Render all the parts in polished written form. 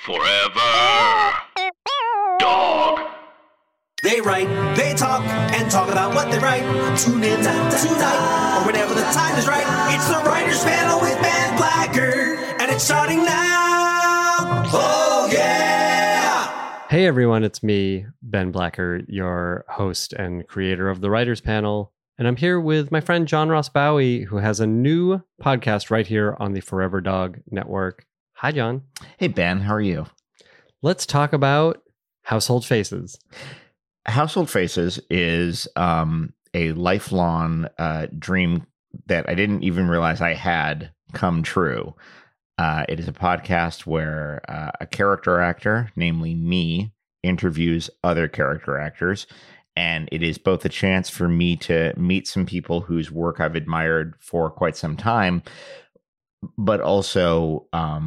Forever Dog. They write, they talk, and talk about what they write. Tune in tonight, or whenever the time is right. It's the Writers Panel with Ben Blacker, and it's starting now. Oh, yeah! Hey, everyone, it's me, Ben Blacker, your host and creator of the Writers Panel. And I'm here with my friend John Ross Bowie, who has a new podcast right here on the Forever Dog Network. Hi, John. Hey, Ben. How are you? Let's talk about Household Faces. Household Faces is a lifelong dream that I didn't even realize I had come true. It is a podcast where a character actor, namely me, interviews other character actors. And it is both a chance for me to meet some people whose work I've admired for quite some time, but also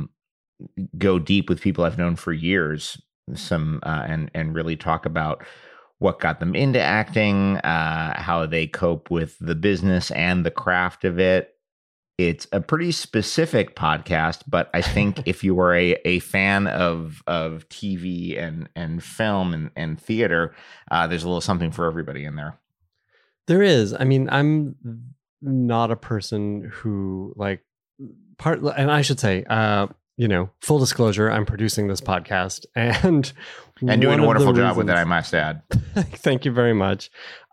go deep with people I've known for years, and really talk about what got them into acting, how they cope with the business and the craft of it. It's a pretty specific podcast, but I think if you are a fan of TV and film and theater, there's a little something for everybody in there. There is. I mean, I'm not a person who and I should say, full disclosure, I'm producing this podcast and doing a wonderful job with it, I must add. Thank you very much.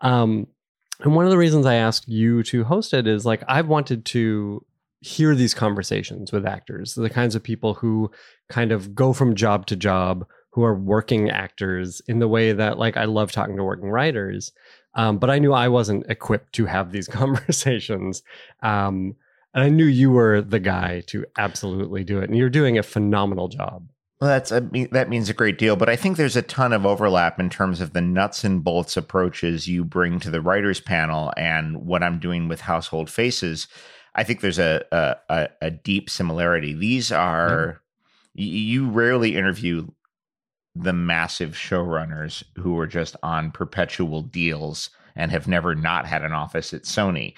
And one of the reasons I asked you to host it is I've wanted to hear these conversations with actors, the kinds of people who kind of go from job to job, who are working actors in the way that I love talking to working writers. But I knew I wasn't equipped to have these conversations. And I knew you were the guy to absolutely do it. And you're doing a phenomenal job. Well, that means a great deal, but I think there's a ton of overlap in terms of the nuts and bolts approaches you bring to the Writers Panel and what I'm doing with Household Faces. I think there's a deep similarity. These are, you rarely interview the massive showrunners who are just on perpetual deals and have never not had an office at Sony.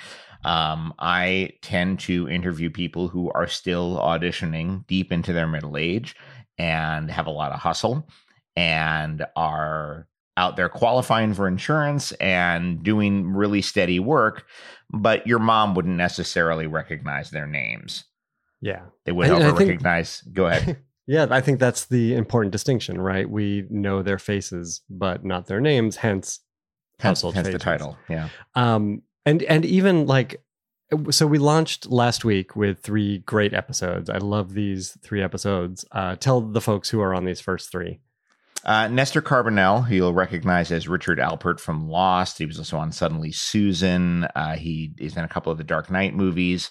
I tend to interview people who are still auditioning deep into their middle age and have a lot of hustle and are out there qualifying for insurance and doing really steady work, but your mom wouldn't necessarily recognize their names. Yeah. They would recognize. Go ahead. Yeah, I think that's the important distinction, right? We know their faces, but not their names, hence Household Faces. The title. Yeah. And even so we launched last week with 3 great episodes. I love these 3 episodes. Tell the folks who are on these first 3. Nestor Carbonell, who you'll recognize as Richard Alpert from Lost. He was also on Suddenly Susan. He is in a couple of the Dark Knight movies.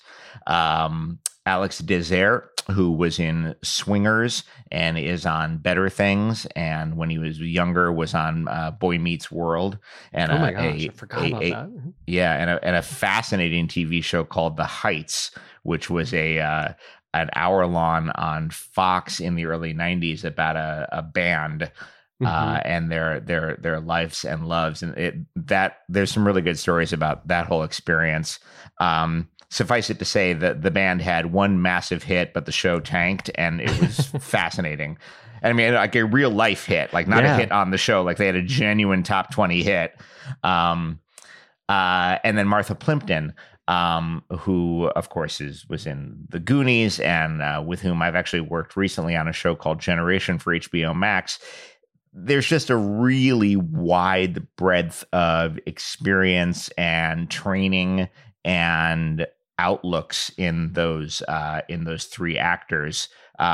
Alex Desert, who was in Swingers and is on Better Things, and when he was younger was on Boy Meets World. And oh my gosh, I forgot about that. Yeah, and a fascinating TV show called The Heights, which was an hour long on Fox in the early 90s about a band and their lives and loves, and there's some really good stories about that whole experience. Suffice it to say that the band had one massive hit, but the show tanked, and it was fascinating. And I mean, a real life hit, not a hit on the show. They had a genuine top 20 hit. And then Martha Plimpton, who of course was in The Goonies, and with whom I've actually worked recently on a show called Generation for HBO Max. There's just a really wide breadth of experience and training and outlooks in those 3 actors.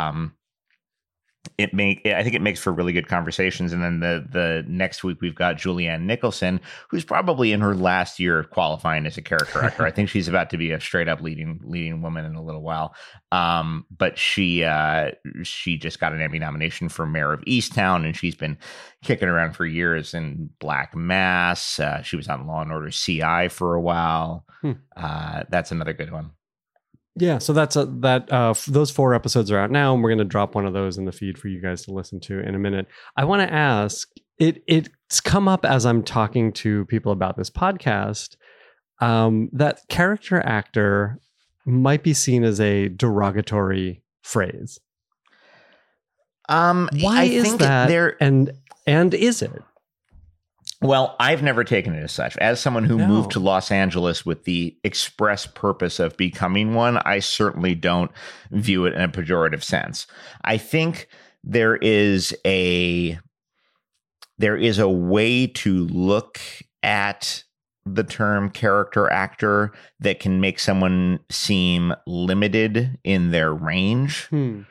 I think it makes for really good conversations. And then the next week we've got Julianne Nicholson, who's probably in her last year of qualifying as a character actor. I think she's about to be a straight up leading woman in a little while. But she just got an Emmy nomination for Mayor of Easttown, and she's been kicking around for years in Black Mass. She was on Law and Order CI for a while. That's another good one. Yeah, so those 4 episodes are out now, and we're going to drop one of those in the feed for you guys to listen to in a minute. I want to ask, it's come up as I'm talking to people about this podcast, that character actor might be seen as a derogatory phrase. Why is that? And is it? Well, I've never taken it as such. As someone who moved to Los Angeles with the express purpose of becoming one, I certainly don't view it in a pejorative sense. I think there is a way to look at the term character actor that can make someone seem limited in their range.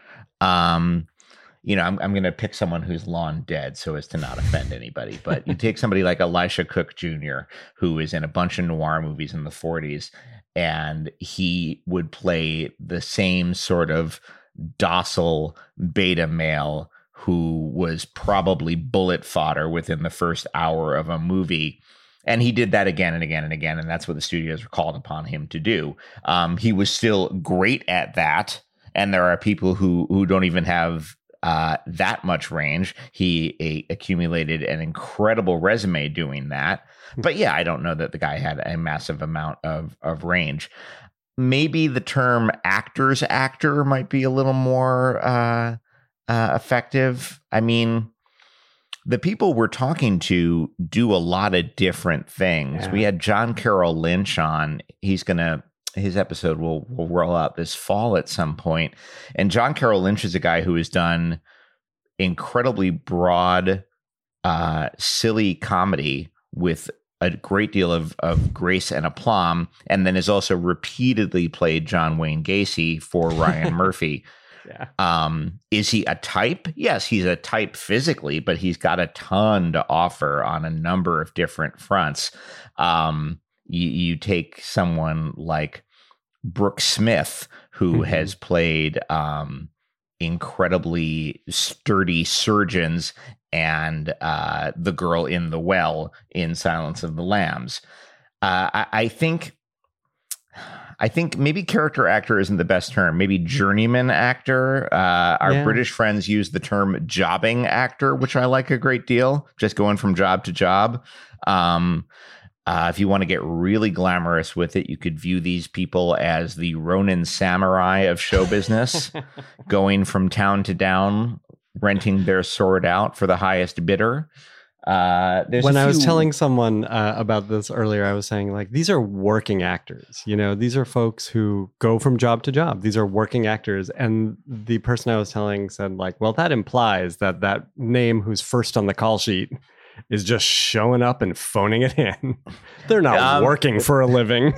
You know, I'm going to pick someone who's long dead so as to not offend anybody. But you take somebody like Elisha Cook Jr., who is in a bunch of noir movies in the 40s, and he would play the same sort of docile beta male who was probably bullet fodder within the first hour of a movie. And he did that again and again and again. And that's what the studios were called upon him to do. He was still great at that. And there are people who don't even have that much range. He accumulated an incredible resume doing that. But yeah, I don't know that the guy had a massive amount of range. Maybe the term actor's actor might be a little more effective. I mean, the people we're talking to do a lot of different things. Yeah. We had John Carroll Lynch on. His episode will roll out this fall at some point. And John Carroll Lynch is a guy who has done incredibly broad, silly comedy with a great deal of grace and aplomb, and then has also repeatedly played John Wayne Gacy for Ryan Murphy. Yeah. Is he a type? Yes, he's a type physically, but he's got a ton to offer on a number of different fronts. You take someone like Brooke Smith, who has played incredibly sturdy surgeons and the girl in the well in Silence of the Lambs. I think maybe character actor isn't the best term. Maybe journeyman actor. Our British friends use the term jobbing actor, which I like a great deal. Just going from job to job. If you want to get really glamorous with it, you could view these people as the Ronin samurai of show business, going from town to town, renting their sword out for the highest bidder. When I was telling someone about this earlier, I was saying, like, these are working actors. You know, these are folks who go from job to job. These are working actors. And the person I was telling said, like, well, that implies that name who's first on the call sheet is just showing up and phoning it in. They're not working for a living.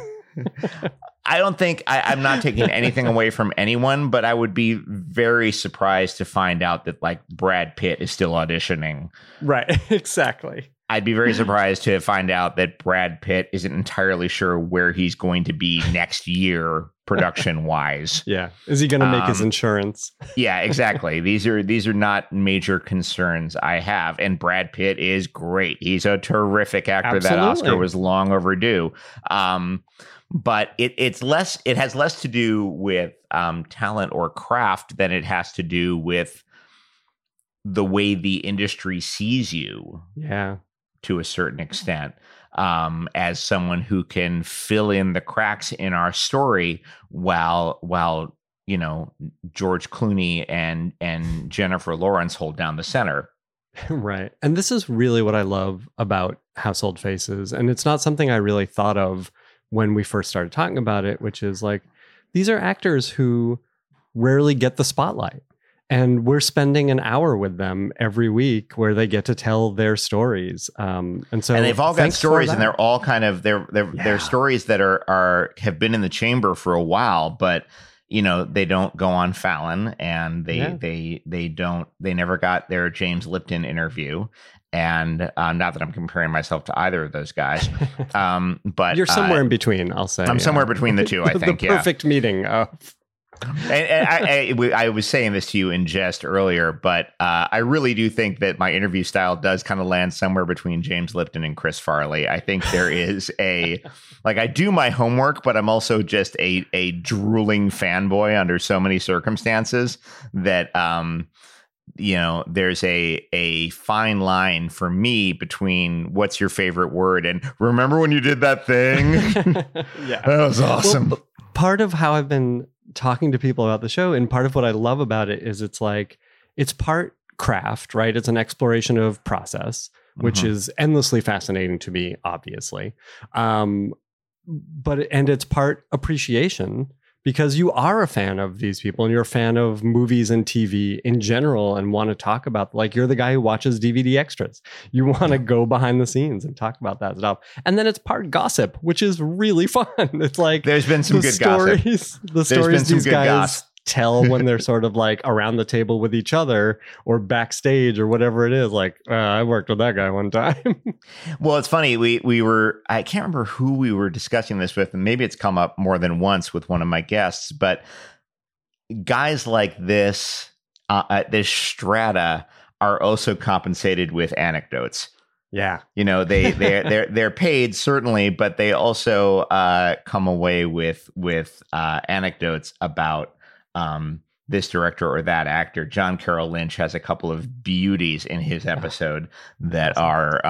I don't think I'm not taking anything away from anyone, but I would be very surprised to find out that, like, Brad Pitt is still auditioning. Right. Exactly. I'd be very surprised to find out that Brad Pitt isn't entirely sure where he's going to be next year, production wise. Yeah. Is he going to make his insurance? Yeah, exactly. These are not major concerns I have. And Brad Pitt is great. He's a terrific actor. Absolutely. That Oscar was long overdue. But it has less to do with talent or craft than it has to do with the way the industry sees you. Yeah. To a certain extent, as someone who can fill in the cracks in our story while you know, George Clooney and Jennifer Lawrence hold down the center. Right. And this is really what I love about Household Faces. And it's not something I really thought of when we first started talking about it, which is like, these are actors who rarely get the spotlight. And we're spending an hour with them every week where they get to tell their stories. And they've all got stories, and they're all kind of they're stories that have been in the chamber for a while, but you know, they don't go on Fallon, and they never got their James Lipton interview. And not that I'm comparing myself to either of those guys, but you're somewhere in between. I'll say I'm somewhere between the two. I think the perfect meeting. And I was saying this to you in jest earlier, but I really do think that my interview style does kind of land somewhere between James Lipton and Chris Farley. I think there is I do my homework, but I'm also just a drooling fanboy under so many circumstances that, you know, there's a fine line for me between what's your favorite word and remember when you did that thing? Yeah, that was awesome. Well, part of how I've been talking to people about the show, and part of what I love about it is it's like, it's part craft, right? It's an exploration of process, which is endlessly fascinating to me, obviously. But it's part appreciation, because you are a fan of these people and you're a fan of movies and TV in general and want to talk about, like, you're the guy who watches DVD extras. You want to go behind the scenes and talk about that stuff. And then it's part gossip, which is really fun. It's like, there's been some good gossip. The stories these guys tell when they're sort of like around the table with each other or backstage or whatever it is. Like, I worked with that guy one time. Well, it's funny. We were, I can't remember who we were discussing this with, and maybe it's come up more than once with one of my guests, but guys like this, at this strata, are also compensated with anecdotes. Yeah. You know, they're paid, certainly, but they also come away with anecdotes about this director or that actor. John Carroll Lynch has a couple of beauties in his episode that are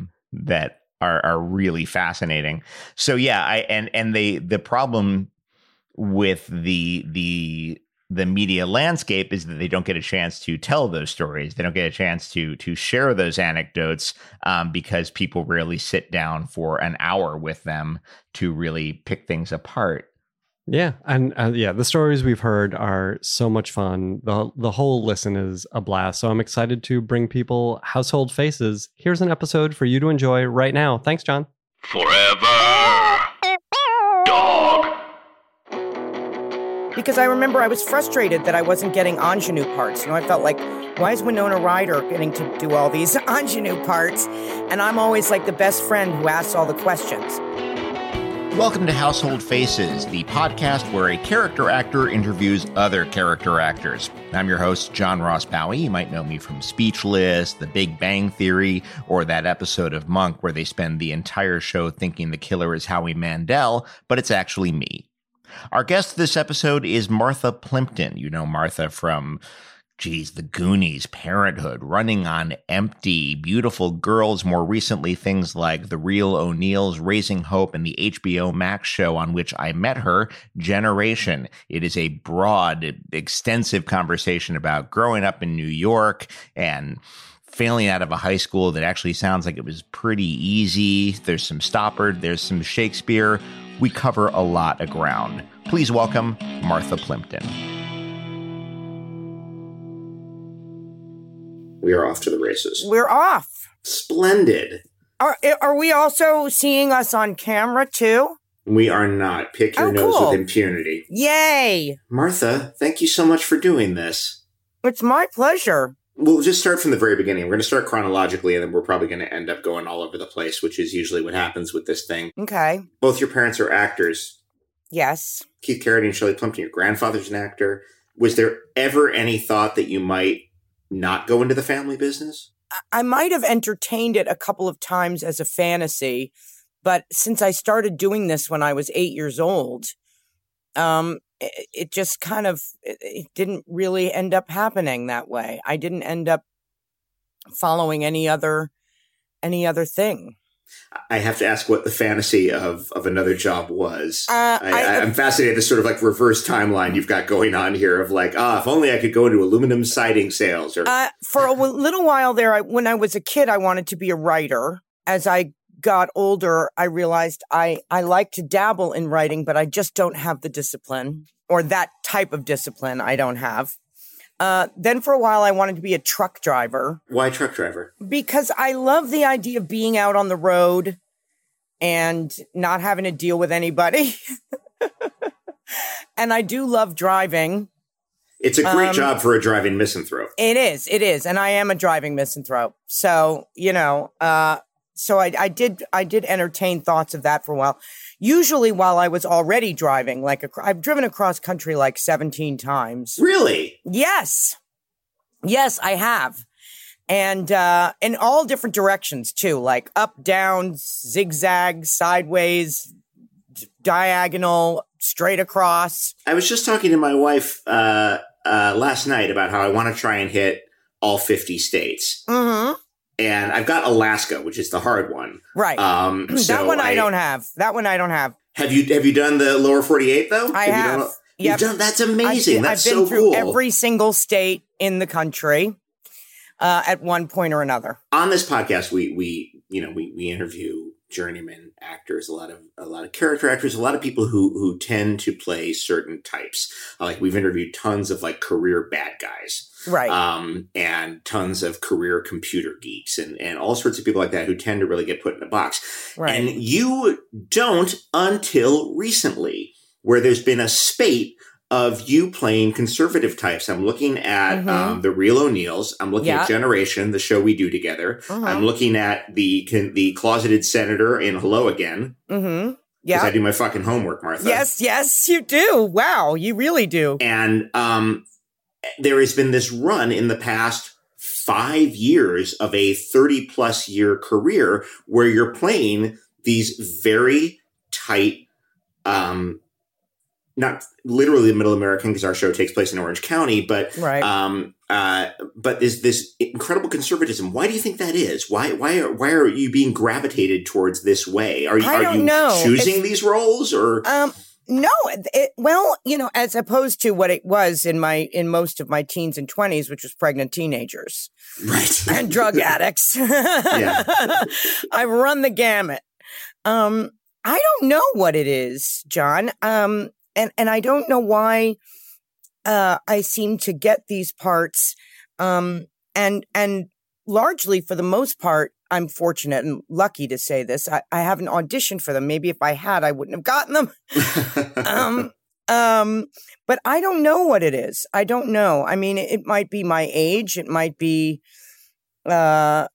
really fascinating. So yeah, the problem with the media landscape is that they don't get a chance to tell those stories. They don't get a chance to share those anecdotes because people rarely sit down for an hour with them to really pick things apart. Yeah. And the stories we've heard are so much fun. The whole listen is a blast. So I'm excited to bring people household faces. Here's an episode for you to enjoy right now. Thanks, John. Forever. Dog. Because I remember I was frustrated that I wasn't getting ingenue parts. You know, I felt like, why is Winona Ryder getting to do all these ingenue parts? And I'm always like the best friend who asks all the questions. Welcome to Household Faces, the podcast where a character actor interviews other character actors. I'm your host, John Ross Bowie. You might know me from Speechless, The Big Bang Theory, or that episode of Monk where they spend the entire show thinking the killer is Howie Mandel, but it's actually me. Our guest this episode is Martha Plimpton. You know Martha from, The Goonies, Parenthood, Running on Empty, Beautiful Girls, more recently things like The Real O'Neills, Raising Hope, and the HBO Max show on which I met her, Generation. It is a broad, extensive conversation about growing up in New York and failing out of a high school that actually sounds like it was pretty easy. There's some Stoppard, there's some Shakespeare. We cover a lot of ground. Please welcome Martha Plimpton. We are off to the races. We're off. Splendid. Are we also seeing us on camera too? We are not. Pick your nose cool. with impunity. Yay. Martha, thank you so much for doing this. It's my pleasure. We'll just start from the very beginning. We're going to start chronologically, and then we're probably going to end up going all over the place, which is usually what happens with this thing. Okay. Both your parents are actors. Yes. Keith Carradine and Shirley Plimpton, your grandfather's an actor. Was there ever any thought that you might not go into the family business? I might have entertained it a couple of times as a fantasy, but since I started doing this when I was 8 years old, it just kind of, it didn't really end up happening that way. I didn't end up following any other thing. I have to ask what the fantasy of another job was. I'm fascinated, this sort of like reverse timeline you've got going on here of like, if only I could go into aluminum siding sales. Or for a little while there, when I was a kid, I wanted to be a writer. As I got older, I realized I like to dabble in writing, but I just don't have the discipline, or that type of discipline I don't have. Then for a while, I wanted to be a truck driver. Why truck driver? Because I love the idea of being out on the road and not having to deal with anybody. And I do love driving. It's a great job for a driving misanthrope. It is. And I am a driving misanthrope. So, so I did entertain thoughts of that for a while. Usually while I was already driving, I've driven across country like 17 times. Really? Yes, I have. And in all different directions too, like up, down, zigzag, sideways, diagonal, straight across. I was just talking to my wife last night about how I want to try and hit all 50 states. Mm-hmm. And I've got Alaska, which is the hard one. Right. That one I don't have. Have you done the lower 48 though? I have. Yep. That's amazing. That's so cool. I've been through every single state in the country at one point or another. On this podcast, we interview journeyman actors, a lot of character actors, a lot of people who tend to play certain types. Like we've interviewed tons of like career bad guys. Right. And tons of career computer geeks and all sorts of people like that who tend to really get put in a box. Right. And you don't until recently, where there's been a spate of you playing conservative types. I'm looking at the Real O'Neills. I'm looking at Generation, the show we do together. I'm looking at the closeted senator in Hello Again. Yeah, because I do my fucking homework, Martha. Yes, you do. Wow, you really do. And there has been this run in the past 5 years of a 30-plus year career where you're playing these very tight, not literally the Middle American because our show takes place in Orange County, but but is this incredible conservatism? Why do you think that is? Why are you being gravitated towards this way? Are you choosing these roles or? No, well, as opposed to what it was in most of my teens and 20s, which was pregnant teenagers, right, and drug addicts. I've run the gamut. I don't know what it is, John. And I don't know why I seem to get these parts. And largely, for the most part, I'm fortunate and lucky to say this. I haven't auditioned for them. Maybe if I had, I wouldn't have gotten them. But I don't know what it is. I don't know. I mean, it might be my age. It might be, my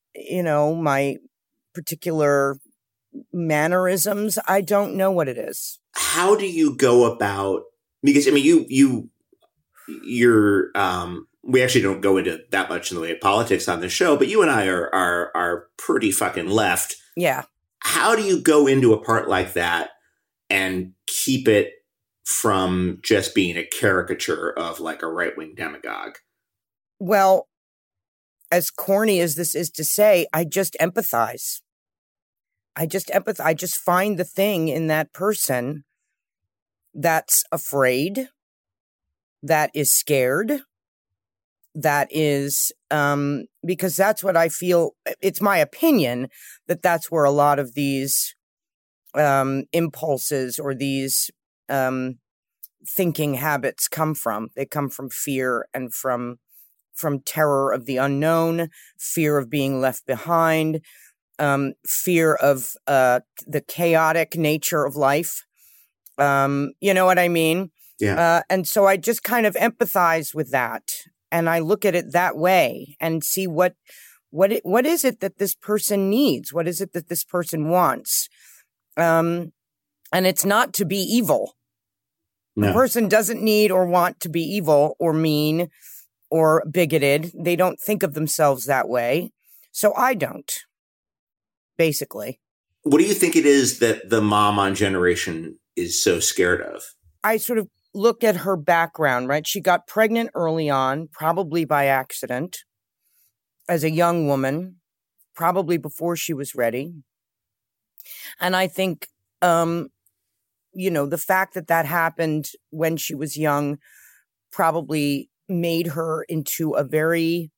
particular mannerisms. I don't know what it is. How do you go about? Because I mean, you're. We actually don't go into that much in the way of politics on the show, but you and I are pretty fucking left. Yeah. How do you go into a part like that and keep it from just being a caricature of like a right-wing demagogue? Well, as corny as this is to say, I just empathize. I just find the thing in that person that's afraid, that is scared, that is, because that's what I feel. It's my opinion that that's where a lot of these impulses or these thinking habits come from. They come from fear and from terror of the unknown, fear of being left behind, fear of the chaotic nature of life. You know what I mean? Yeah. And so I just kind of empathize with that. And I look at it that way and see what is it that this person needs? What is it that this person wants? And it's not to be evil. No. The person doesn't need or want to be evil or mean or bigoted. They don't think of themselves that way. So I don't, basically. What do you think it is that the mom on Generation is so scared of? I sort of look at her background, right? She got pregnant early on, probably by accident, as a young woman, probably before she was ready. And I think, the fact that happened when she was young probably made her into a very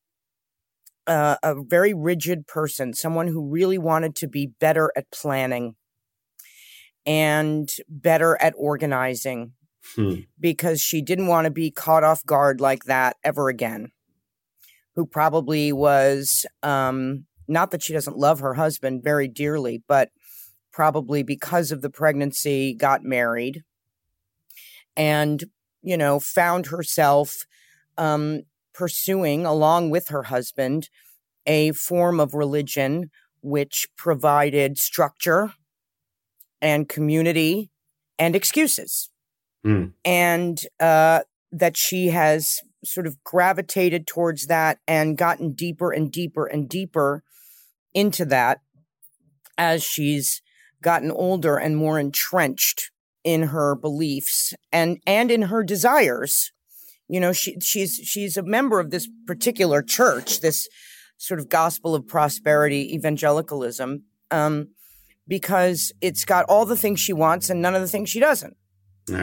rigid person, someone who really wanted to be better at planning and better at organizing. Because she didn't want to be caught off guard like that ever again. Who probably was, not that she doesn't love her husband very dearly, but probably because of the pregnancy got married and, found herself pursuing, along with her husband, a form of religion which provided structure and community and excuses. And that she has sort of gravitated towards that and gotten deeper and deeper and deeper into that as she's gotten older and more entrenched in her beliefs and in her desires. She's a member of this particular church, this sort of gospel of prosperity evangelicalism, because it's got all the things she wants and none of the things she doesn't. All right.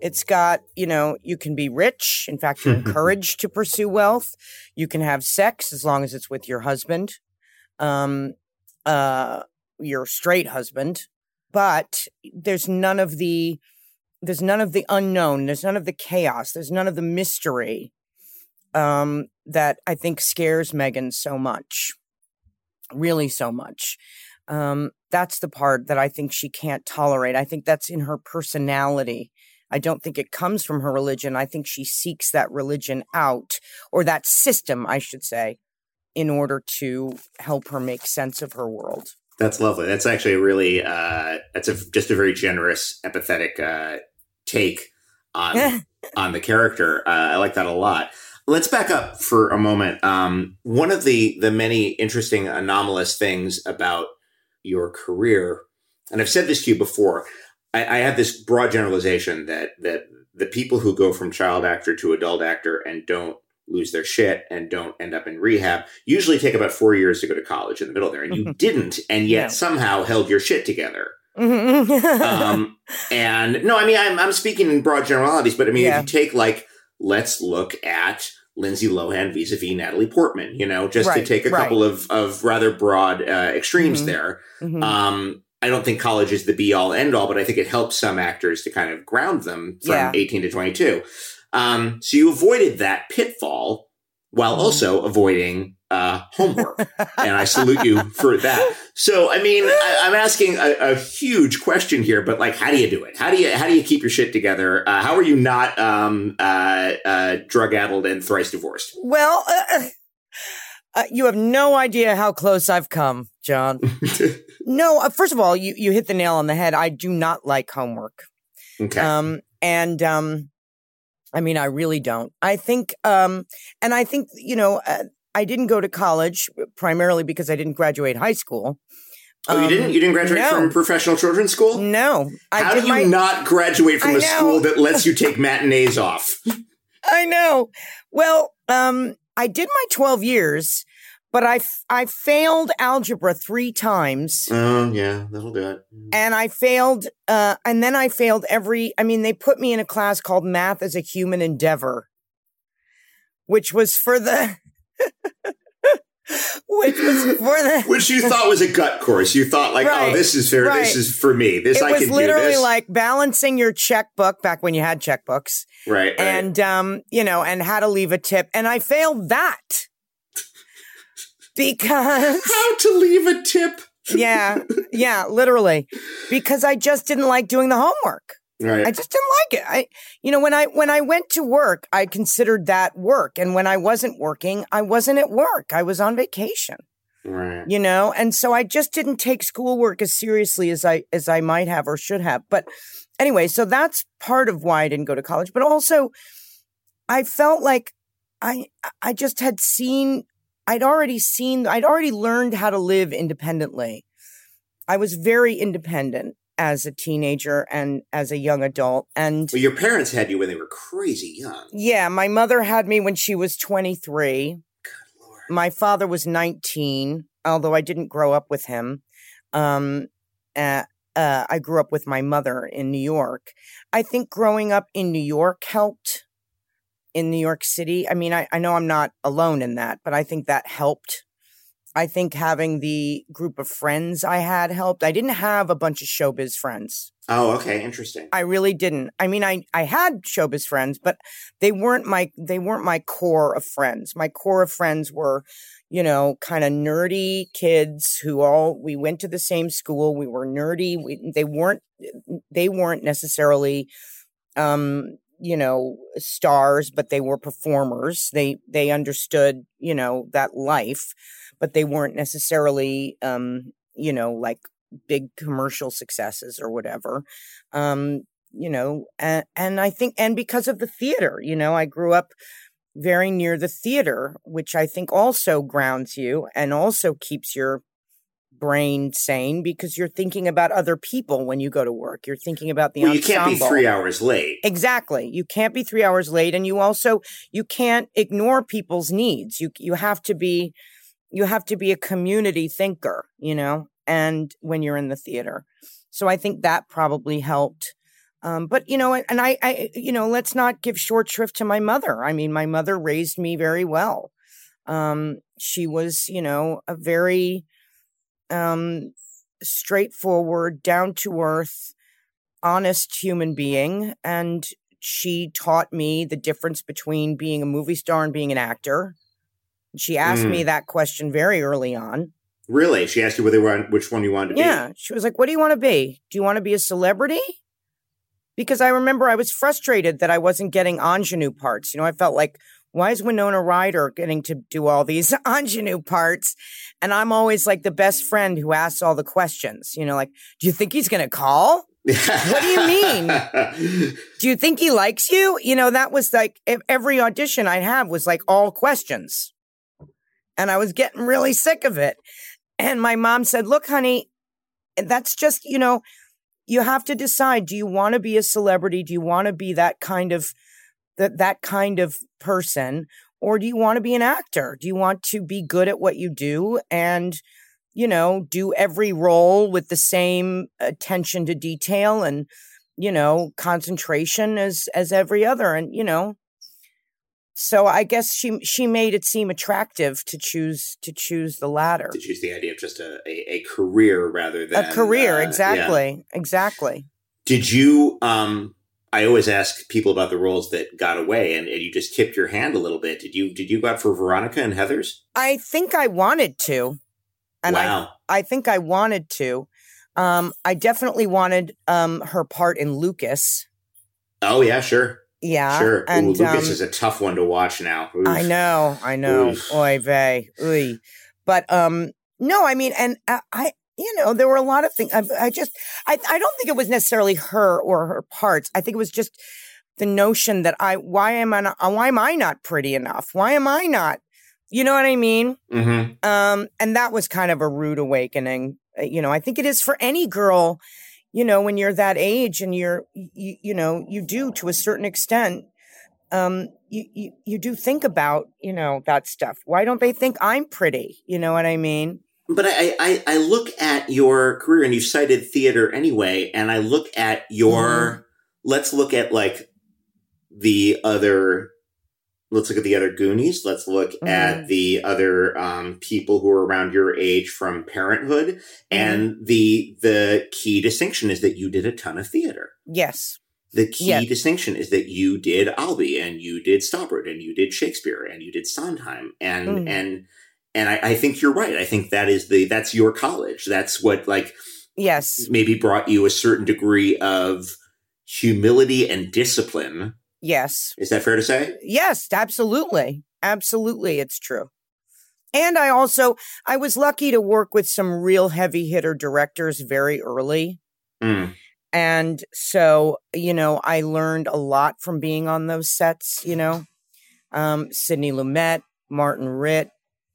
It's got, you can be rich. In fact, you're encouraged to pursue wealth. You can have sex as long as it's with your husband, your straight husband. But there's none of the unknown. There's none of the chaos. There's none of the mystery that I think scares Meghan so much, really so much. That's the part that I think she can't tolerate. I think that's in her personality. I don't think it comes from her religion. I think she seeks that religion out, or that system, I should say, in order to help her make sense of her world. That's lovely. That's actually a really, just a very generous, empathetic take on the character. I like that a lot. Let's back up for a moment. One of the many interesting, anomalous things about your career, and I've said this to you before, I have this broad generalization that the people who go from child actor to adult actor and don't lose their shit and don't end up in rehab usually take about 4 years to go to college in the middle there. And you didn't, and yet somehow held your shit together. And no, I mean, I'm speaking in broad generalities, but I mean, if you take let's look at Lindsay Lohan vis-a-vis Natalie Portman, to take a couple of rather broad extremes there. I don't think college is the be-all, end-all, but I think it helps some actors to kind of ground them from 18 to 22. So you avoided that pitfall while also avoiding homework. And I salute you for that. So, I mean, I'm asking a huge question here, but how do you do it? How do you keep your shit together? How are you not drug-addled and thrice divorced? Well, you have no idea how close I've come, John. No, first of all, you hit the nail on the head. I do not like homework. Okay. I mean, I really don't. I think, I didn't go to college primarily because I didn't graduate high school. Oh, you didn't? You didn't graduate from professional children's school? No. How do you not graduate from a school that lets you take matinees off? I know. Well, I did my 12 years, but I failed algebra 3 times. Oh, yeah, that'll do it. And I failed, and then I failed they put me in a class called Math as a Human Endeavor, which was for the... Which you thought was a gut course. You thought this is fair. Right. This is for me. I can do this. It was literally like balancing your checkbook back when you had checkbooks. Right. And, and how to leave a tip. And I failed that because... How to leave a tip. Yeah, literally. Because I just didn't like doing the homework. Right. I just didn't like it. When I went to work, I considered that work. And when I wasn't working, I wasn't at work. I was on vacation. Right. And so I just didn't take schoolwork as seriously as I might have or should have. But anyway, so that's part of why I didn't go to college. But also, I felt like I just had I'd already learned how to live independently. I was very independent as a teenager and as a young adult. And well, your parents had you when they were crazy young. Yeah, my mother had me when she was 23. Good Lord. My father was 19, although I didn't grow up with him. I grew up with my mother in New York. I think growing up in New York helped, in New York City. I mean, I know I'm not alone in that, but I think that helped. I think having the group of friends I had helped. I didn't have a bunch of showbiz friends. Oh, okay. Interesting. I really didn't. I mean, I had showbiz friends, but they weren't my core of friends. My core of friends were, kind of nerdy kids we went to the same school. We were nerdy. They weren't necessarily, stars, but they were performers. They understood, that life. But they weren't necessarily, like big commercial successes or whatever, and I think, and because of the theater, I grew up very near the theater, which I think also grounds you and also keeps your brain sane because you're thinking about other people when you go to work. You're thinking about the ensemble. You can't be 3 hours late. Exactly. You can't be 3 hours late. And you can't ignore people's needs. You have to be a community thinker, and when you're in the theater. So I think that probably helped. But, and I, let's not give short shrift to my mother. I mean, my mother raised me very well. She was, a very straightforward, down to earth, honest human being. And she taught me the difference between being a movie star and being an actor. She asked me that question very early on. Really? She asked you which one you wanted to be? Yeah. She was like, what do you want to be? Do you want to be a celebrity? Because I remember I was frustrated that I wasn't getting ingenue parts. I felt like, why is Winona Ryder getting to do all these ingenue parts? And I'm always like the best friend who asks all the questions. Like, do you think he's going to call? What do you mean? Do you think he likes you? That was like every audition I'd have was like all questions. And I was getting really sick of it. And my mom said, look, honey, that's just, you have to decide, do you want to be a celebrity? Do you want to be that kind of person? Or do you want to be an actor? Do you want to be good at what you do and, do every role with the same attention to detail and, concentration as every other? And, so I guess she made it seem attractive to choose the latter. To choose the idea of just a career rather than a career. Exactly. Yeah. Exactly. Did you, I always ask people about the roles that got away and you just tipped your hand a little bit. Did you go out for Veronica and Heathers? I think I wanted to. And wow. I think I wanted to. I definitely wanted, her part in Lucas. Oh yeah, sure. Yeah. Sure. And Lucas is a tough one to watch now. Oof. I know. Oof. Oy vey. Oy. But, no, I mean, and there were a lot of things. I don't think it was necessarily her or her parts. I think it was just the notion that why am I not pretty enough? Why am I not? You know what I mean? Mm-hmm. And that was kind of a rude awakening. I think it is for any girl, when you're that age and you do to a certain extent, you do think about, that stuff. Why don't they think I'm pretty? You know what I mean? But I look at your career, and you cited theater anyway, and I look at your, let's look at like the other, let's look at the other Goonies. Let's look at the other people who are around your age from Parenthood. And the key distinction is that you did a ton of theater. Yes. The key distinction is that you did Albee, and you did Stoppard, and you did Shakespeare, and you did Sondheim. And I think you're right. I think that's your college. That's what yes, maybe brought you a certain degree of humility and discipline. Yes. Is that fair to say? Yes, absolutely. Absolutely. It's true. And I was lucky to work with some real heavy hitter directors very early. And so, I learned a lot from being on those sets, Sidney Lumet, Martin Ritt,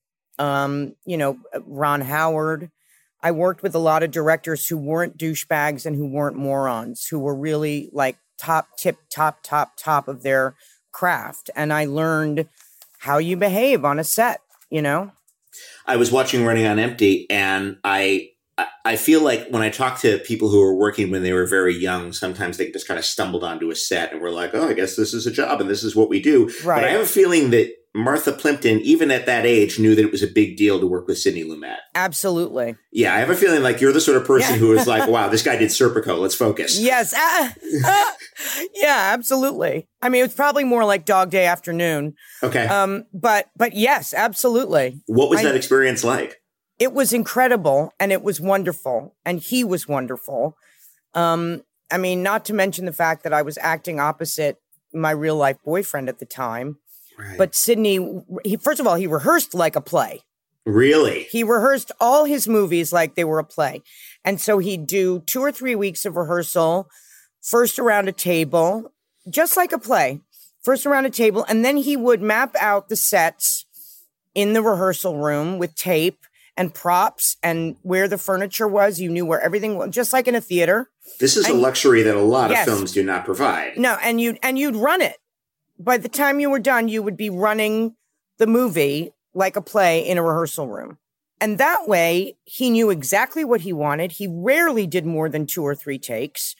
Ron Howard. I worked with a lot of directors who weren't douchebags and who weren't morons, who were really like top of their craft. And I learned how you behave on a set, I was watching Running on Empty, and I feel like when I talk to people who were working when they were very young, sometimes they just kind of stumbled onto a set and were like, oh, I guess this is a job and this is what we do. Right. But I have a feeling that Martha Plimpton, even at that age, knew that it was a big deal to work with Sidney Lumet. Absolutely. Yeah, I have a feeling like you're the sort of person who is like, wow, this guy did Serpico. Let's focus. Yes. Yeah, absolutely. I mean, it was probably more like Dog Day Afternoon. Okay. But yes, absolutely. What was that experience like? It was incredible, and it was wonderful, and he was wonderful. I mean, not to mention the fact that I was acting opposite my real life boyfriend at the time. Right. But Sidney, first of all, he rehearsed like a play. Really? He rehearsed all his movies like they were a play. And so he'd do 2 or 3 weeks of rehearsal, first around a table, just like a play, first around a table. And then he would map out the sets in the rehearsal room with tape and props and where the furniture was. You knew where everything was, just like in a theater. This is a luxury that a lot of films do not provide. No, and you'd run it. By the time you were done, you would be running the movie like a play in a rehearsal room. And that way, he knew exactly what he wanted. He rarely did more than 2 or 3 takes.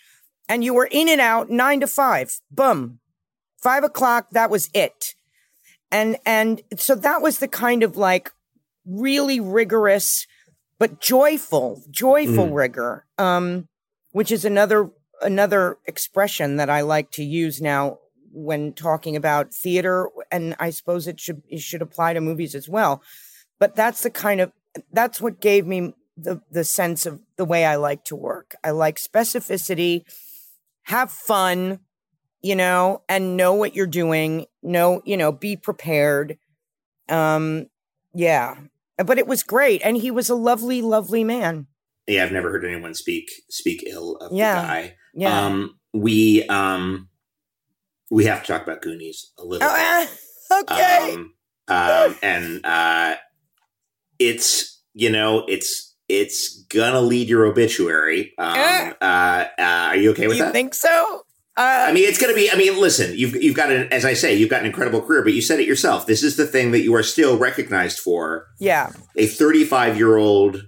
And you were in and out 9 to 5. Boom. 5 o'clock, that was it. And so that was the kind of like really rigorous, but joyful rigor, which is another expression that I like to use now when talking about theater. And I suppose it should apply to movies as well. But that's what gave me the sense of the way I like to work. I like specificity, have fun, and know what you're doing. Be prepared. Yeah. But it was great. And he was a lovely, lovely man. Yeah, I've never heard anyone speak ill of the guy. Yeah. We have to talk about Goonies a little bit. Okay. It's gonna lead your obituary. Are you okay with that? You think so? It's going to be, listen, you've got as I say, you've got an incredible career, but you said it yourself. This is the thing that you are still recognized for. Yeah. A 35-year-old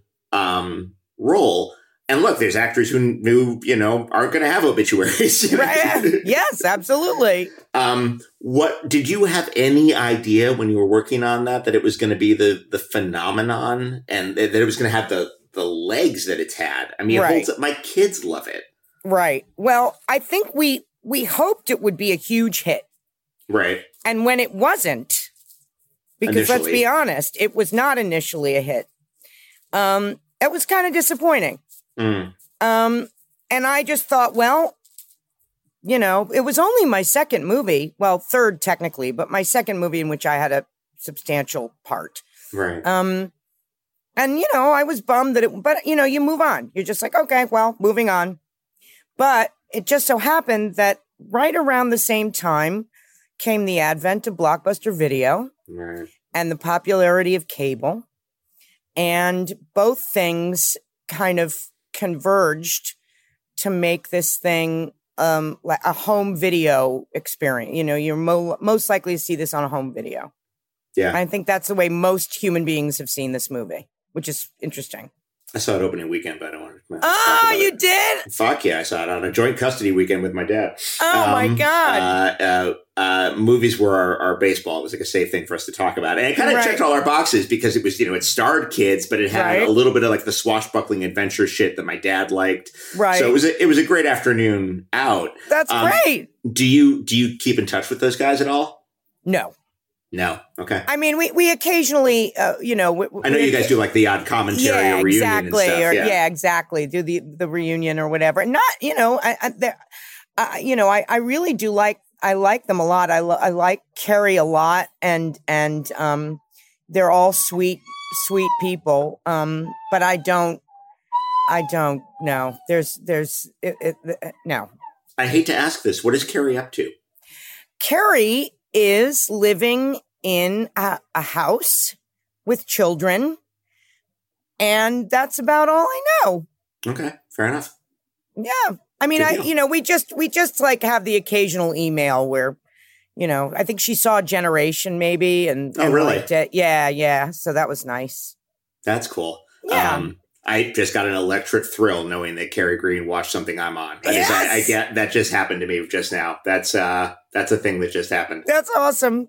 role. And look, there's actors who aren't going to have obituaries. Right. Yes, absolutely. What did you have any idea when you were working on that it was going to be the phenomenon and that it was going to have the legs that it's had? It holds up. My kids love it. Right. Well, I think we hoped it would be a huge hit. Right. And when it wasn't, because let's be honest, it was not initially a hit. It was kind of disappointing. Mm. And I just thought, well, it was only my second movie. Well, third technically, but my second movie in which I had a substantial part. Right. And, I was bummed but you move on. You're just like, okay, well, moving on. But it just so happened that right around the same time came the advent of Blockbuster Video and the popularity of cable. And both things kind of converged to make this thing like a home video experience. You're most likely to see this on a home video. Yeah. I think that's the way most human beings have seen this movie, which is interesting. I saw it opening weekend, but I don't want to. Oh, you did? Fuck yeah, I saw it on a joint custody weekend with my dad. Oh my God. Movies were our baseball. It was like a safe thing for us to talk about. And it kind of checked all our boxes because it was, it starred kids, but it had a little bit of like the swashbuckling adventure shit that my dad liked. Right. So it was a great afternoon out. That's great. Do you keep in touch with those guys at all? No. No. Okay. We occasionally, I know you guys do like the odd commentary or reunion and stuff. Yeah, exactly. Do the reunion or whatever. Not, I really do I like them a lot. I like Carrie a lot, and they're all sweet people. But I don't know. No. I hate to ask this. What is Carrie up to? Carrie is living in a house with children, and that's about all I know. Okay, fair enough. Yeah, we just like have the occasional email where, I think she saw Generation maybe, and really? Liked it. Yeah. So that was nice. That's cool. Yeah. I just got an electric thrill knowing that Carrie Green watched something I'm on. Yes! I get that just happened to me just now. That's a thing that just happened. That's awesome.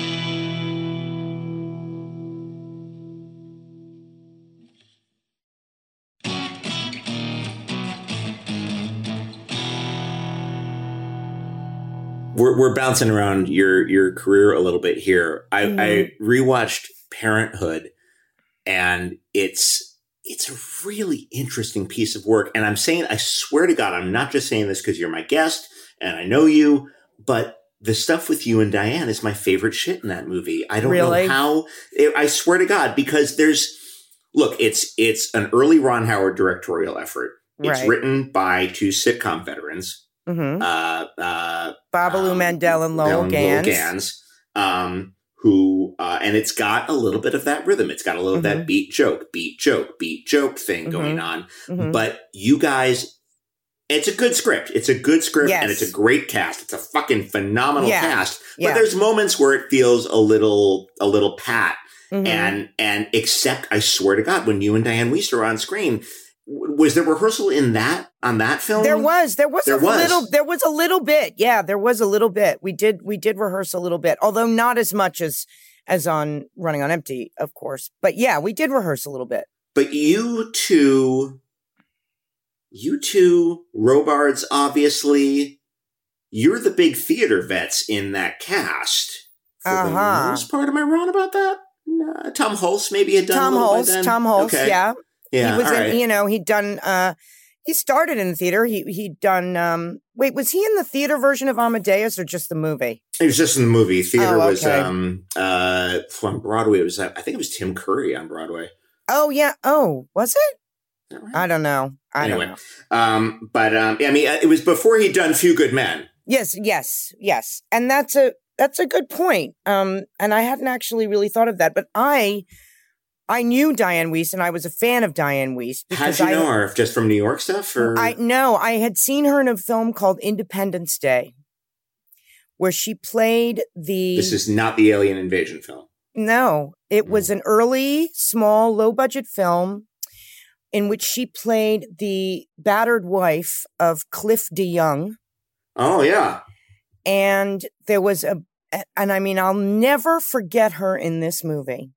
We're bouncing around your career a little bit here. I rewatched Parenthood, and it's a really interesting piece of work. And I swear to God, I'm not just saying this because you're my guest and I know you, but the stuff with you and Diane is my favorite shit in that movie. I don't know how. I swear to God, because it's an early Ron Howard directorial effort. It's written by two sitcom veterans, Babaloo Mandel and Lowell Gans. Who and it's got a little bit of that rhythm. It's got a little of that beat joke thing going on. But you guys, it's a good script. It's a good script, and it's a great cast. It's a fucking phenomenal cast. But there's moments where it feels a little pat. And except, I swear to God, when you and Diane Wiest are on screen, Was there rehearsal on that film? There was a little bit. Yeah, there was a little bit. We did rehearse a little bit, although not as much as on Running on Empty, of course. But yeah, we did rehearse a little bit. But you two, Robards, obviously, you're the big theater vets in that cast. For the most part, am I wrong about that? No, Tom Hulce maybe had done Tom Hulce, okay. yeah. Yeah, he was right. he'd done, he started in the theater. He'd done, wait, was he in the theater version of Amadeus or just the movie? It was just in the movie. Theater okay. was, on Broadway. It was, I think it was Tim Curry on Broadway. Oh, yeah. Oh, was it? Right? I don't know. I don't know. I mean, it was before he'd done Few Good Men. Yes. And that's a good point. And I hadn't actually really thought of that, but I knew Diane Wiest and I was a fan of Diane Wiest. How'd you know her? Just from New York stuff? Or? I had seen her in a film called Independence Day, where she played This is not the alien invasion film. No, it was an early, small, low-budget film in which she played the battered wife of Cliff DeYoung. Oh, yeah. And there was I'll never forget her in this movie.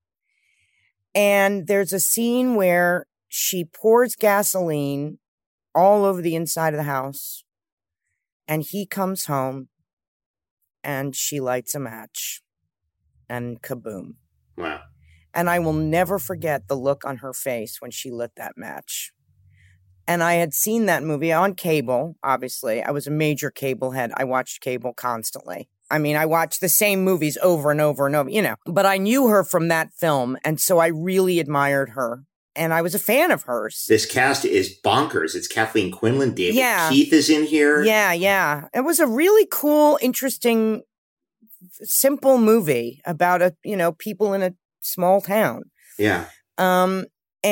And there's a scene where she pours gasoline all over the inside of the house. And he comes home and she lights a match. And kaboom. Wow. And I will never forget the look on her face when she lit that match. And I had seen that movie on cable, obviously. I was a major cable head. I watched cable constantly. I mean, I watched the same movies over and over and over, But I knew her from that film, and so I really admired her. And I was a fan of hers. This cast is bonkers. It's Kathleen Quinlan. David Keith is in here. Yeah. It was a really cool, interesting, simple movie about people in a small town. Yeah. So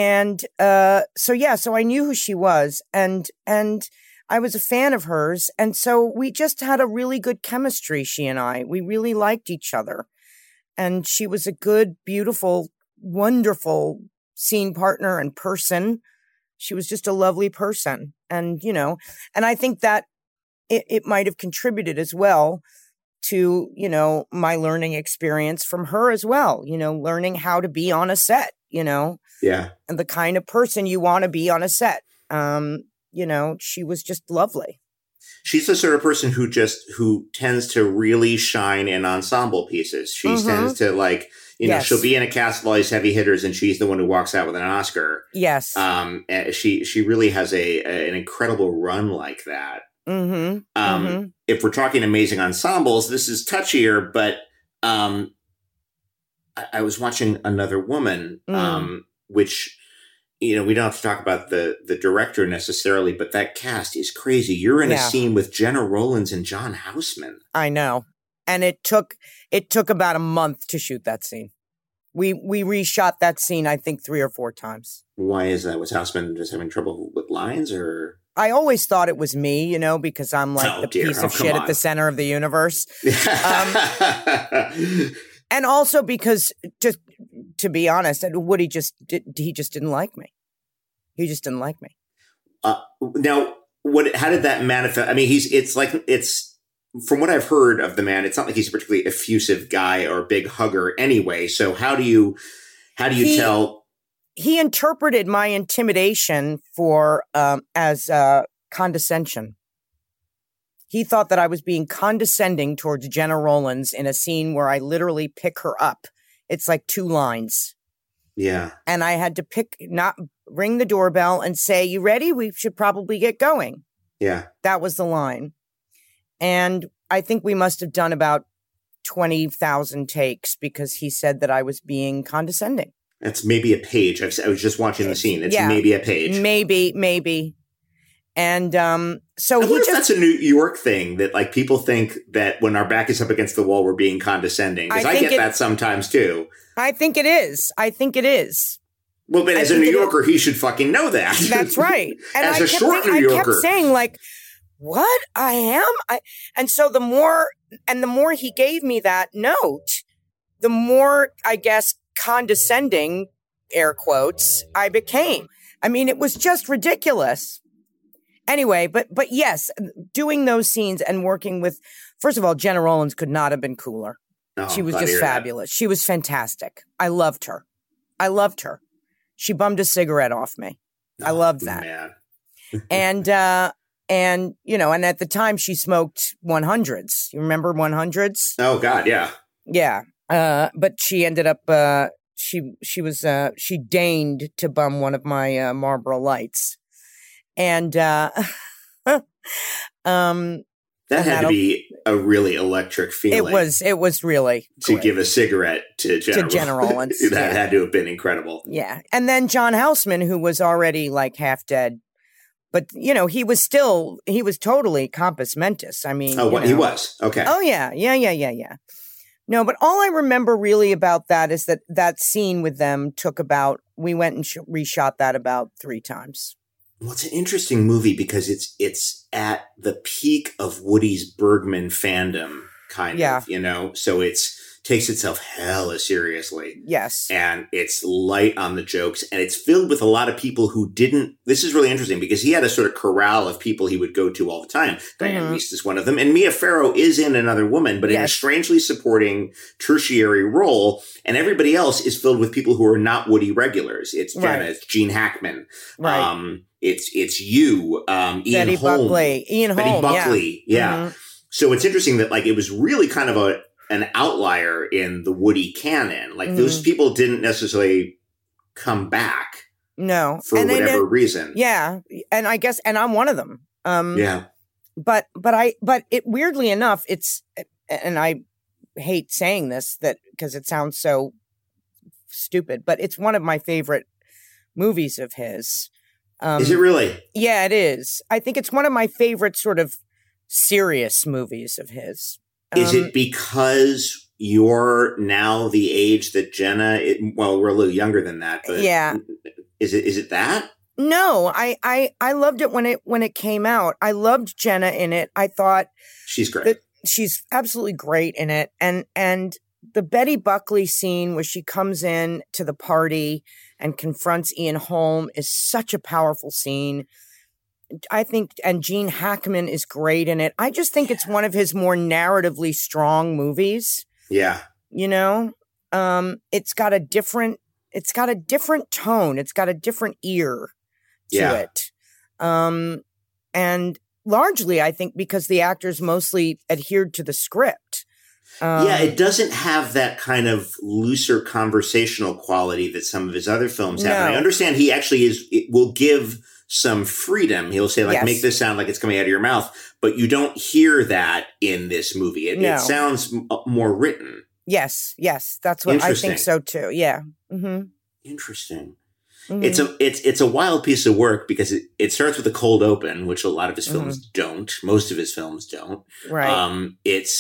I knew who she was and I was a fan of hers. And so we just had a really good chemistry, she and I. We really liked each other. And she was a good, beautiful, wonderful scene partner and person. She was just a lovely person. And, and I think that it might have contributed as well to, my learning experience from her as well, learning how to be on a set, Yeah. And the kind of person you want to be on a set. She was just lovely. She's the sort of person who tends to really shine in ensemble pieces. She tends to she'll be in a cast of all these heavy hitters and she's the one who walks out with an Oscar. Yes. She really has an incredible run like that. If we're talking amazing ensembles, this is touchier, but I was watching Another Woman, which, we don't have to talk about the director necessarily, but that cast is crazy. You're in a scene with Jenna Rollins and John Houseman. I know. And it took about a month to shoot that scene. We reshot that scene, I think, 3 or 4 times. Why is that? Was Houseman just having trouble with lines, or? I always thought it was me, because I'm piece of shit at the center of the universe. And also because, just to be honest, Woody he just didn't like me. He just didn't like me. Now, how did that manifest? I mean, it's from what I've heard of the man, it's not like he's a particularly effusive guy or a big hugger anyway. So how do you tell? He interpreted my intimidation as condescension. He thought that I was being condescending towards Jenna Rollins in a scene where I literally pick her up. It's like 2 lines. Yeah. And I had to not ring the doorbell and say, "You ready? We should probably get going." Yeah. That was the line. And I think we must have done about 20,000 takes because he said that I was being condescending. That's maybe a page. I was just watching the scene. It's maybe a page. Maybe. And so I wonder if that's a New York thing that people think that when our back is up against the wall, we're being condescending. Because I get that sometimes too. I think it is. Well, but as a New Yorker, he should fucking know that. That's right. And as a short New Yorker, I kept saying what I am. And so the more he gave me that note, the more, I guess, condescending, air quotes, I became. I mean, it was just ridiculous. Anyway, but yes, doing those scenes and working with, first of all, Gena Rowlands could not have been cooler. Oh, she was just fabulous. She was fantastic. I loved her. She bummed a cigarette off me. I loved that. Man. and you know, and at the time she smoked 100s. You remember 100s? Oh God, yeah. Yeah. But she ended up she deigned to bum one of my Marlboro Lights. And that had to be a really electric feeling. It was really to great. give a cigarette to Gena Rowlands. That had to have been incredible. Yeah. And then John Houseman, who was already like half dead, but you know, he was totally compos mentis. I mean, he was. Okay. Oh yeah. No, but all I remember really about that is that scene with them we went and reshot that about 3 times. Well, it's an interesting movie because it's at the peak of Woody's Bergman fandom, kind of, you know, so takes itself hella seriously. Yes. And it's light on the jokes, and it's filled with a lot of people who this is really interesting because he had a sort of corral of people he would go to all the time. Diane Wiest is one of them. And Mia Farrow is in Another Woman, but in a strangely supporting tertiary role. And everybody else is filled with people who are not Woody regulars. It's Jenna, it's Gene Hackman. Right. It's you, Ian Betty Holm. Buckley. Ian Holm, Betty Buckley, yeah. Mm-hmm. So it's interesting that like it was really kind of an outlier in the Woody canon. Like those people didn't necessarily come back. No. For whatever reason. Yeah. And I guess, and I'm one of them. Yeah. But it weirdly enough, and I hate saying this because it sounds so stupid, but it's one of my favorite movies of his. Is it really? Yeah, it is. I think it's one of my favorite sort of serious movies of his. Is it because you're now the age that Jenna? We're a little younger than that, but yeah. Is it that? No, I loved it when it came out. I loved Jenna in it. I thought she's great. She's absolutely great in it, and the Betty Buckley scene where she comes in to the party and confronts Ian Holm is such a powerful scene. I think, and Gene Hackman is great in it. I just think it's one of his more narratively strong movies. Yeah. You know, it's got a different tone. It's got a different ear to it. And largely, I think, because the actors mostly adhered to the script. It doesn't have that kind of looser conversational quality that some of his other films have. And I understand he actually will give some freedom. He'll say, like, make this sound like it's coming out of your mouth, but you don't hear that in this movie. It sounds more written. Yes. That's what I think so too. Yeah. Mm-hmm. Interesting. Mm-hmm. It's a wild piece of work because it starts with a cold open, which a lot of his films don't. Most of his films don't. Right.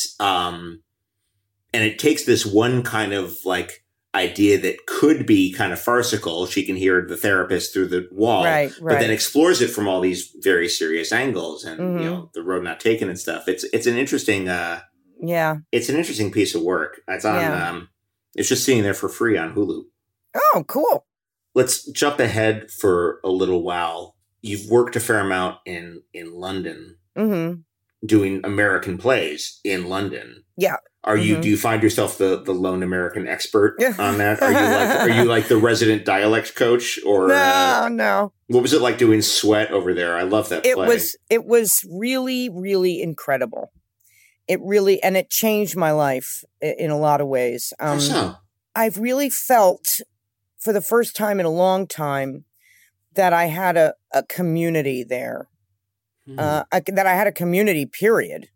And it takes this one kind of like idea that could be kind of farcical. She can hear the therapist through the wall, but then explores it from all these very serious angles and, you know, the road not taken and stuff. It's an interesting, it's an interesting piece of work. It's on, it's just sitting there for free on Hulu. Oh, cool. Let's jump ahead for a little while. You've worked a fair amount in London, doing American plays in London. Yeah. Do you find yourself the lone American expert on that? Are you like the resident dialect coach or no? What was it like doing Sweat over there? I love that play. It was really, really incredible. And it changed my life in a lot of ways. How so? I've really felt for the first time in a long time that I had a community there. That I had a community, period.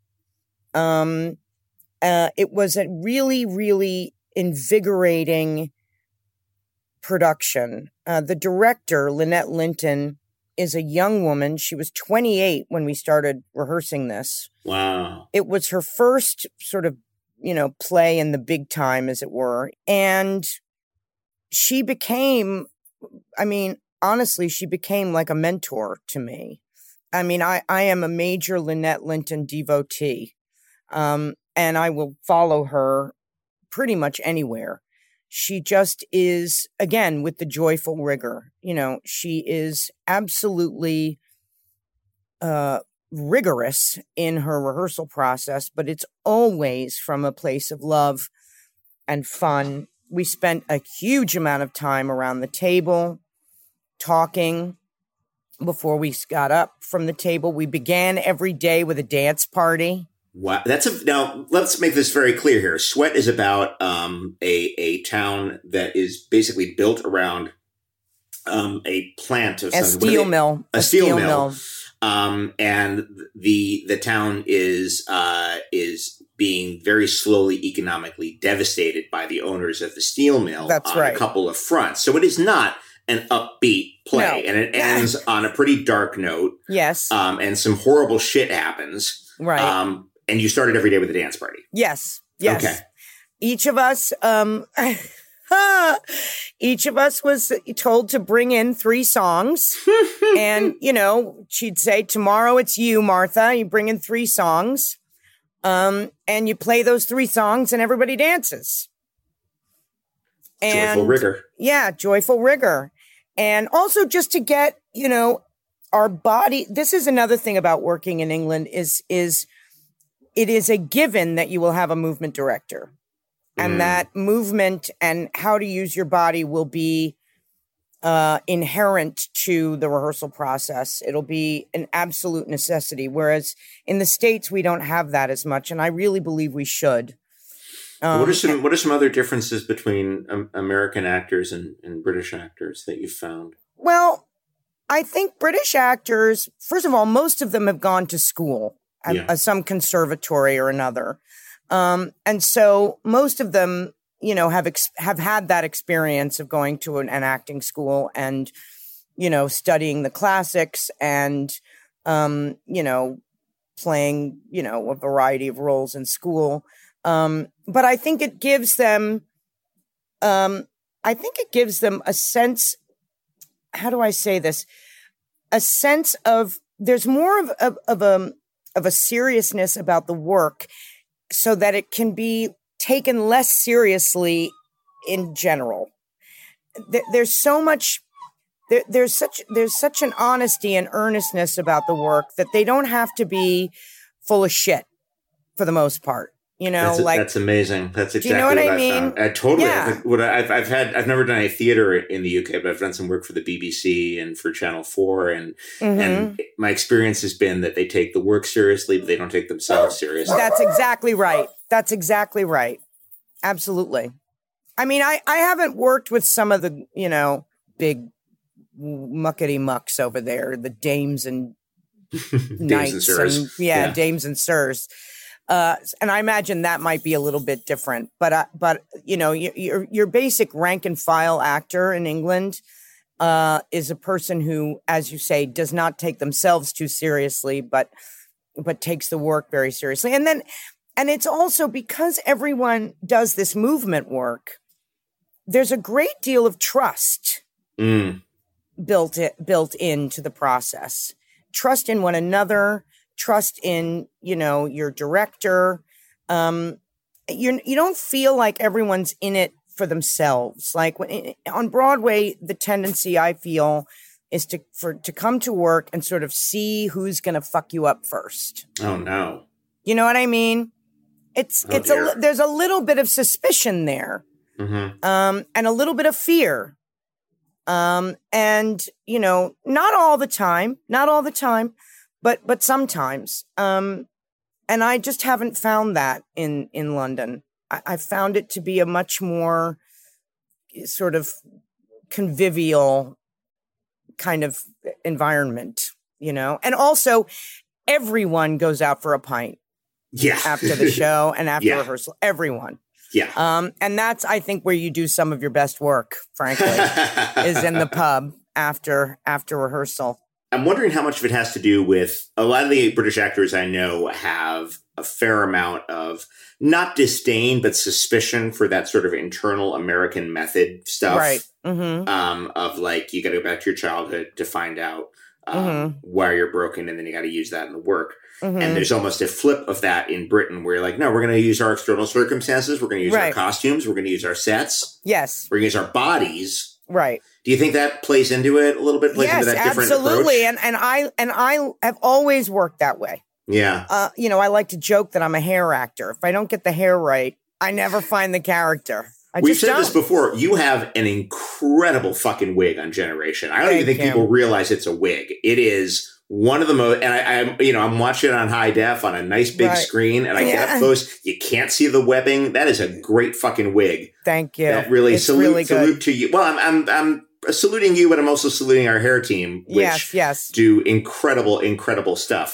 It was a really, really invigorating production. The director, Lynette Linton, is a young woman. She was 28 when we started rehearsing this. Wow. It was her first sort of, play in the big time, as it were. And she became, honestly, she became like a mentor to me. I am a major Lynette Linton devotee. And I will follow her pretty much anywhere. she just is, again, with the joyful rigor. She is absolutely rigorous in her rehearsal process, but it's always from a place of love and fun. We spent a huge amount of time around the table talking before we got up from the table. We began every day with a dance party. Wow. Now let's make this very clear here. Sweat is about a town that is basically built around a plant of a steel mill. A steel mill. And the town is being very slowly economically devastated by the owners of the steel mill. That's right. A couple of fronts. So it is not an upbeat play, No. and it ends on a pretty dark note. Yes. And some horrible shit happens. Right. And you started every day with a dance party. Yes. Okay. Each of us, was told to bring in 3 songs. And, she'd say, tomorrow it's you, Martha. You bring in 3 songs. And you play those 3 songs and everybody dances. Joyful rigor. Yeah, joyful rigor. And also just to get, our body. This is another thing about working in England is it is a given that you will have a movement director. And that movement and how to use your body will be inherent to the rehearsal process. It'll be an absolute necessity. Whereas in the States, we don't have that as much. And I really believe we should. What are some other differences between American actors and British actors that you've found? Well, I think British actors, first of all, most of them have gone to school at some conservatory or another. And so most of them, have had that experience of going to an acting school and, studying the classics and, playing, a variety of roles in school. But I think it gives them, a sense, how do I say this? A sense of, there's more of a seriousness about the work so that it can be taken less seriously in general. There's so much, there's such an honesty and earnestness about the work that they don't have to be full of shit for the most part. That's amazing. That's exactly you know what I mean? found. Totally. Yeah. I've never done any theater in the UK, but I've done some work for the BBC and for Channel 4. And my experience has been that they take the work seriously, but they don't take themselves seriously. That's exactly right. Absolutely. I mean, I haven't worked with some of the, big muckety mucks over there, the dames and knights and sirs. Dames and sirs. And I imagine that might be a little bit different, but your basic rank and file actor in England is a person who, as you say, does not take themselves too seriously, but takes the work very seriously. And it's also because everyone does this movement work, there's a great deal of trust built into the process. Trust in one another. Trust in, your director. You don't feel like everyone's in it for themselves. Like on Broadway, the tendency I feel is to come to work and sort of see who's going to fuck you up first. Oh no. You know what I mean? There's a little bit of suspicion there. And a little bit of fear. And not all the time, but sometimes. And I just haven't found that in London. I found it to be a much more sort of convivial kind of environment, and also everyone goes out for a pint after the show and after rehearsal, everyone. Yeah. And that's, I think, where you do some of your best work, frankly, is in the pub after rehearsal. I'm wondering how much of it has to do with a lot of the British actors I know have a fair amount of not disdain, but suspicion for that sort of internal American method stuff. Right. Mm-hmm. Of like, you got to go back to your childhood to find out wire broken, and then you got to use that in the work. And there's almost a flip of that in Britain where you're like, no, we're going to use our external circumstances. We're going to use our costumes. We're going to use our sets. Yes. We're going to use our bodies. Right. Do you think that plays into it a little bit? Plays into that different absolutely. approach? And I have always worked that way. Yeah. I like to joke that I'm a hair actor. If I don't get the hair right, I never find the character. We've said this before. You have an incredible fucking wig on Generation. I don't even think people realize it's a wig. It is one of the most, and I'm watching it on high def on a nice big screen, and I get up close. You can't see the webbing. That is a great fucking wig. Thank you. That really salute to you. Well, I'm saluting you, but I'm also saluting our hair team, which do incredible stuff.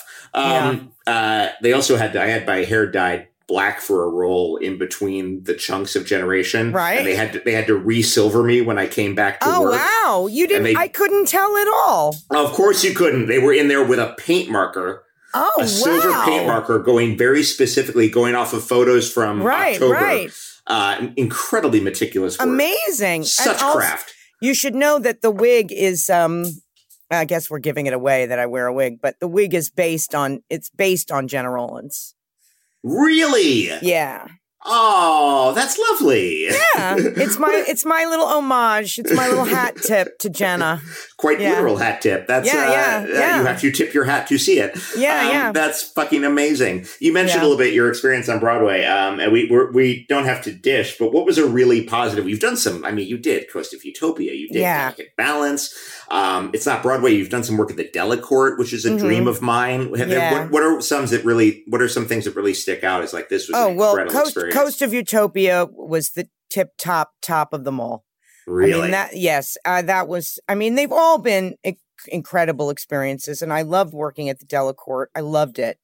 They also I had my hair dyed black for a role in between the chunks of Generation. Right. And they had to re-silver me when I came back to work. Oh, wow. You didn't, I couldn't tell at all. Of course you couldn't. They were in there with a paint marker. Oh, a silver paint marker going very specifically, going off of photos from October. Right. Incredibly meticulous work. Amazing. Such craft. You should know that the wig is, I guess we're giving it away that I wear a wig, but the wig is based on Jenna Rollins. Really? Yeah. Oh, that's lovely. Yeah, it's my little homage. It's my little hat tip to Jenna. Quite literal hat tip. That's you have to tip your hat to see it. Yeah. That's fucking amazing. You mentioned a little bit your experience on Broadway, and we don't have to dish, but what was a really positive? You've done some. I mean, you did Coast of Utopia. You did Delicate Balance. It's not Broadway. You've done some work at the Delacorte, which is a dream of mine. What are some things that really stick out as like this was an incredible experience? Coast of Utopia was the top of them all. Really? I mean, that was, I mean, they've all been incredible experiences, and I loved working at the Delacorte. I loved it.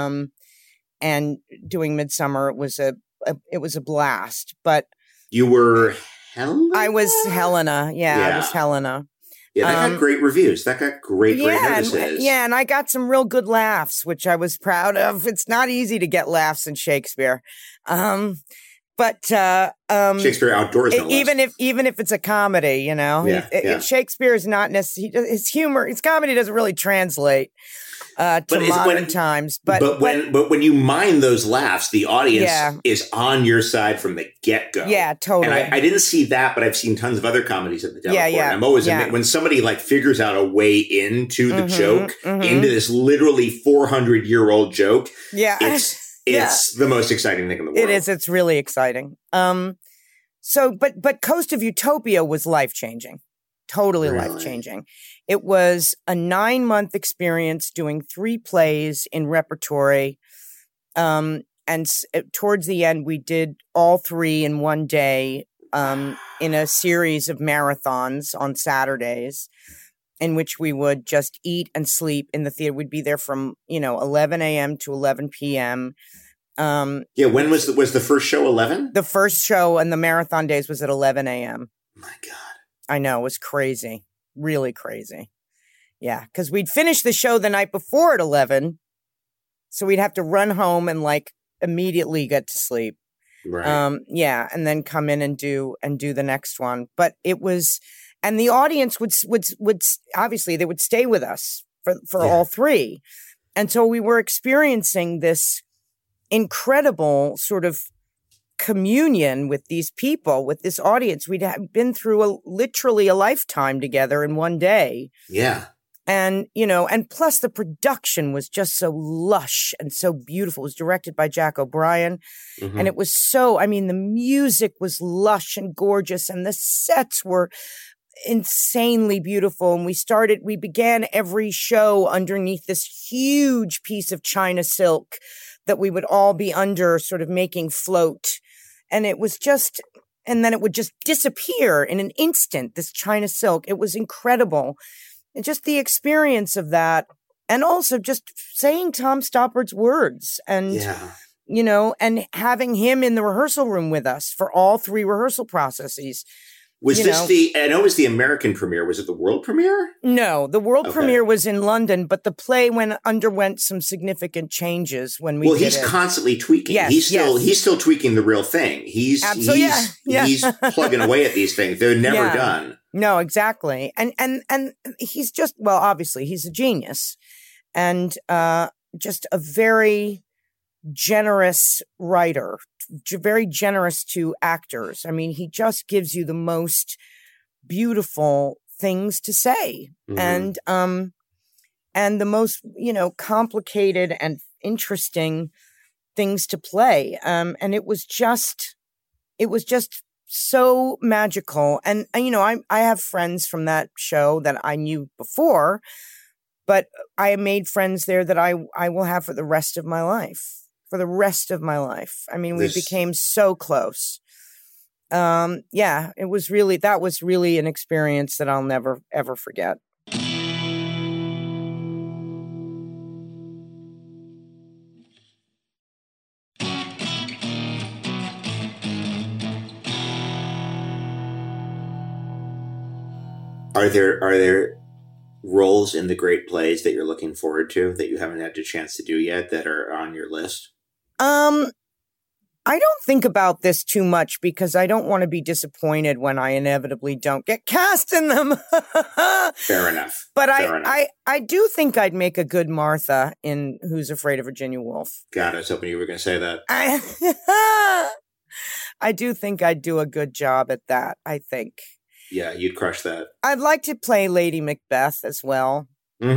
And doing Midsummer, it was a blast, but. You were Helena? I was Helena. Yeah, I was Helena. Yeah, that got great reviews. That got great notices. And I got some real good laughs, which I was proud of. It's not easy to get laughs in Shakespeare. But Shakespeare outdoors, no even less. if it's a comedy, Shakespeare is not necessarily his comedy doesn't really translate to modern times. But when you mine those laughs, the audience is on your side from the get-go. Yeah, totally. And I didn't see that, but I've seen tons of other comedies at the Delacorte. And I'm always when somebody like figures out a way into the joke, into this literally 400-year-old joke. Yeah. It's the most exciting thing in the world. It is. It's really exciting. But Coast of Utopia was life-changing. Totally life-changing. It was a 9-month experience doing 3 plays in repertory. And towards the end, we did all 3 in one day in a series of marathons on Saturdays, in which we would just eat and sleep in the theater. We'd be there from, 11 a.m. to 11 p.m. When was the first show 11? The first show and the marathon days was at 11 a.m. My God. I know. It was crazy. Really crazy. Yeah. Because we'd finish the show the night before at 11. So we'd have to run home and immediately get to sleep. Right. And then come in and do the next one. But it was... And the audience would obviously they would stay with us for all 3. And so we were experiencing this incredible sort of communion with these people, with this audience. We'd been through literally a lifetime together in one day. Yeah. And, and plus the production was just so lush and so beautiful. It was directed by Jack O'Brien. Mm-hmm. And it was the music was lush and gorgeous, and the sets were insanely beautiful. And we began every show underneath this huge piece of China silk that we would all be under, sort of making float. And it was and then it would just disappear in an instant, this China silk. It was incredible. And just the experience of that. And also just saying Tom Stoppard's words and, and having him in the rehearsal room with us for all 3 rehearsal processes. Was this I know it was the American premiere. Was it the world premiere? No, the world premiere was in London, but the play underwent some significant changes when we did it. Well, he's constantly tweaking. Yes, he's still tweaking the real thing. He's plugging away at these things. They're never done. No, exactly. And he's just, well, obviously he's a genius and just a very generous writer, very generous to actors. I mean, he just gives you the most beautiful things to say and the most, complicated and interesting things to play. And it was just so magical. And I have friends from that show that I knew before, but I made friends there that I will have for the rest of my life. I mean, we became so close. That was really an experience that I'll never, ever forget. Are there roles in the great plays that you're looking forward to that you haven't had a chance to do yet that are on your list? I don't think about this too much because I don't want to be disappointed when I inevitably don't get cast in them. Fair enough. But I do think I'd make a good Martha in Who's Afraid of Virginia Woolf. God, I was hoping you were going to say that. I do think I'd do a good job at that, I think. Yeah, you'd crush that. I'd like to play Lady Macbeth as well.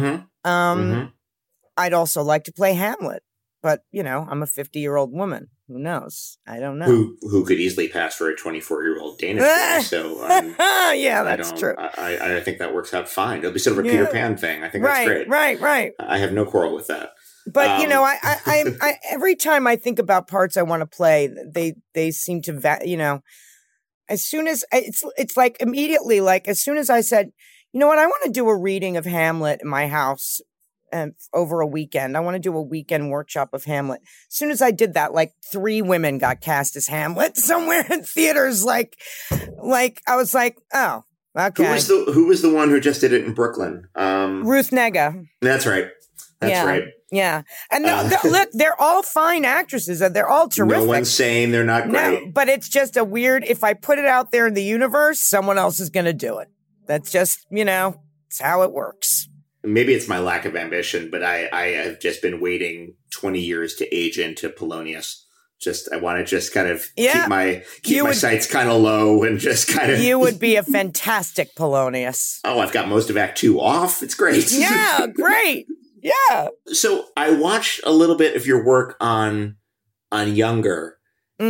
I'd also like to play Hamlet. But, I'm a 50-year-old woman. Who knows? I don't know. Who could easily pass for a 24-year-old Danish boy. So, yeah, that's true. I think that works out fine. It'll be sort of a Peter Pan thing. I think that's great. Right. I have no quarrel with that. But, I every time I think about parts I want to play, they seem to, as soon as it's like immediately, like as soon as I said, you know what, I want to do a reading of Hamlet in my house. Over a weekend. I want to do a weekend workshop of Hamlet. As soon as I did that, like 3 women got cast as Hamlet somewhere in theaters. Like I was like, oh, okay. Who was the one who just did it in Brooklyn? Ruth Negga. That's right. Right. Yeah. And look, they're all fine actresses. They're all terrific. No one's saying they're not great. No, but it's just a weird, if I put it out there in the universe, someone else is going to do it. That's just, it's how it works. Maybe it's my lack of ambition, but I have just been waiting 20 years to age into Polonius. I want to kind of keep my sights kind of low and just kind of. You would be a fantastic Polonius. Oh, I've got most of Act 2 off. It's great. Yeah, great. Yeah. So I watched a little bit of your work on Younger,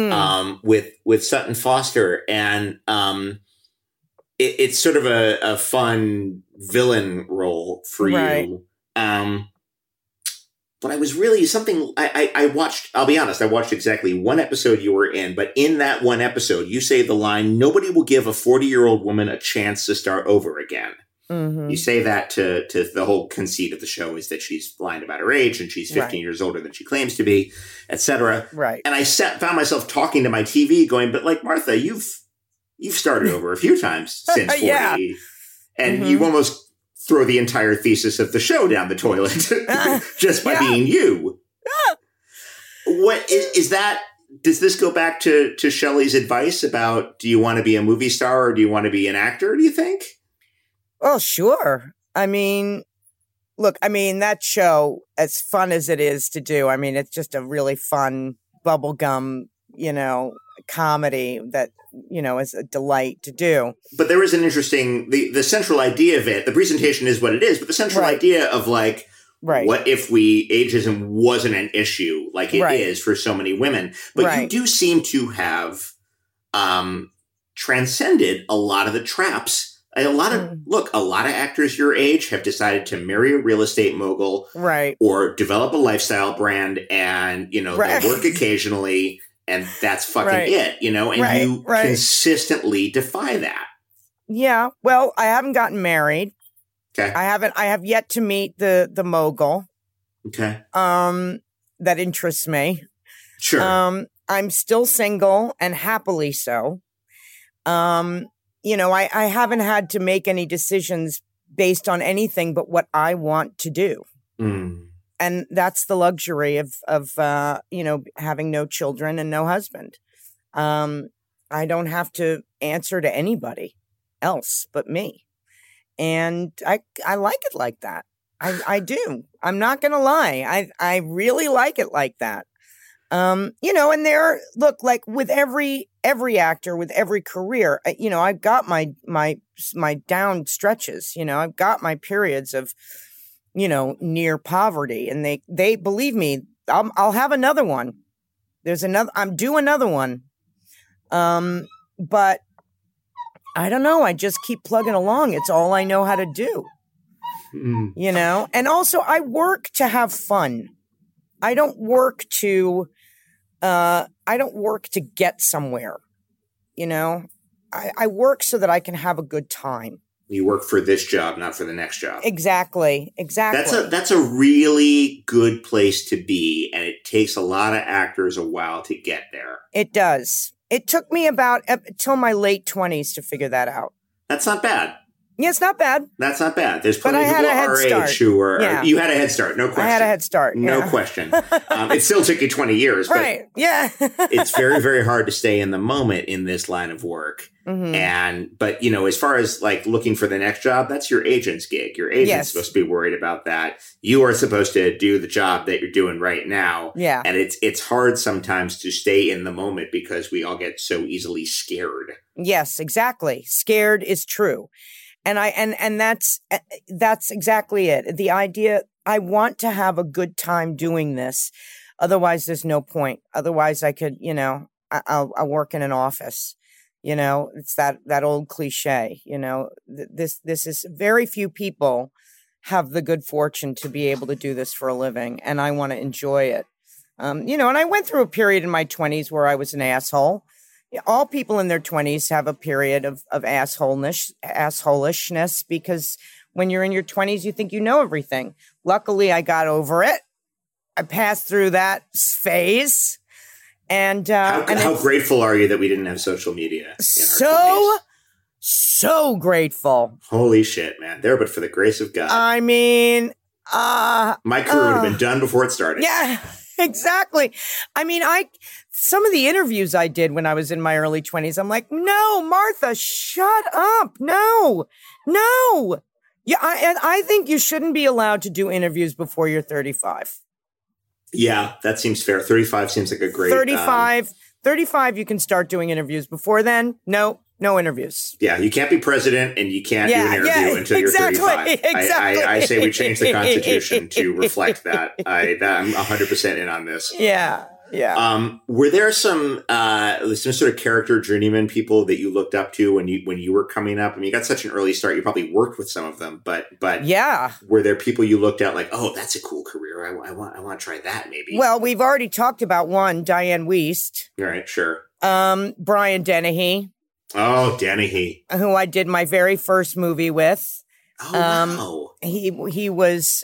with Sutton Foster, and it's sort of a fun villain role for you. But I was really I watched, I'll be honest, I watched exactly one episode you were in, but in that one episode, you say the line, nobody will give a 40-year-old woman a chance to start over again. You say that to the whole conceit of the show is that she's lying about her age and she's 15 years older than she claims to be, etc. Right. And I found myself talking to my TV going, but like, Martha, you've started over a few times since 40. And you almost throw the entire thesis of the show down the toilet just by being you. What is that? Does this go back to Shelley's advice about, do you want to be a movie star or do you want to be an actor, do you think? Oh, sure. I mean, look, that show, as fun as it is to do, it's just a really fun bubblegum, comedy that, is a delight to do. But there is an interesting, the central idea of it, the presentation is what it is, but the central idea of like, what if ageism wasn't an issue like it is for so many women? But you do seem to have transcended a lot of the traps. A lot of actors your age have decided to marry a real estate mogul, or develop a lifestyle brand, and they'll work occasionally, and that's fucking it, and you consistently defy that. Yeah, well, I haven't gotten married. Okay, I have yet to meet the mogul. Okay, that interests me. Sure, I'm still single and happily so. I haven't had to make any decisions based on anything but what I want to do. And that's the luxury of having no children and no husband. I don't have to answer to anybody. else but me. And I like it like that. I do. I'm not going to lie. I really like it like that. You know, and look, like with every actor, with every career, you know, I've got my down stretches, you know, I've got my periods of, you know, near poverty, and they believe me, I'll have another one. I'm due another one. But I don't know. I just keep plugging along. It's all I know how to do, you know? And also I work to have fun. I don't work to get somewhere, you know? I work so that I can have a good time. You work for this job, not for the next job. Exactly. That's a really good place to be, and it takes a lot of actors a while to get there. It does. It took me about till my late 20s to figure that out. That's not bad. Yeah, it's not bad. That's not bad. There's plenty of people our age who are. Yeah. You had a head start, no question. I had a head start. No question. It still took you 20 years. But right. Yeah. it's very, very hard to stay in the moment in this line of work. Mm-hmm. But you know, as far as like looking for the next job, that's your agent's gig. Your agent's supposed to be worried about that. You are supposed to do the job that you're doing right now. Yeah. And it's hard sometimes to stay in the moment because we all get so easily scared. Yes, exactly. Scared is true. And that's exactly it. The idea, I want to have a good time doing this. Otherwise, there's no point. Otherwise, I could, you know, I'll work in an office. You know, it's that old cliche, you know, this is very few people have the good fortune to be able to do this for a living. And I want to enjoy it. You know, and I went through a period in my 20s where I was an asshole. All people in their 20s have a period of assholishness, because when you're in your 20s, you think you know everything. Luckily, I got over it. I passed through that phase. And how grateful are you that we didn't have social media? So grateful. Holy shit, man. There, but for the grace of God. I mean, my career would have been done before it started. Yeah, exactly. I mean, some of the interviews I did when I was in my early 20s, I'm like, no, Martha, shut up. No. Yeah, I think you shouldn't be allowed to do interviews before you're 35. Yeah, that seems fair. 35 seems like a great... 35, you can start doing interviews. Before then, no interviews. Yeah, you can't be president and you can't do an interview until you're 35. Exactly. I say we change the Constitution to reflect that. I'm 100% in on this. Yeah. Were there some sort of character journeyman people that you looked up to when you were coming up? I mean, you got such an early start. You probably worked with some of them, but yeah. Were there people you looked at like, oh, that's a cool career. I want to try that maybe. Well, we've already talked about one, Diane Wiest. All right, sure. Brian Dennehy. Oh, Dennehy, who I did my very first movie with. Oh, wow. He was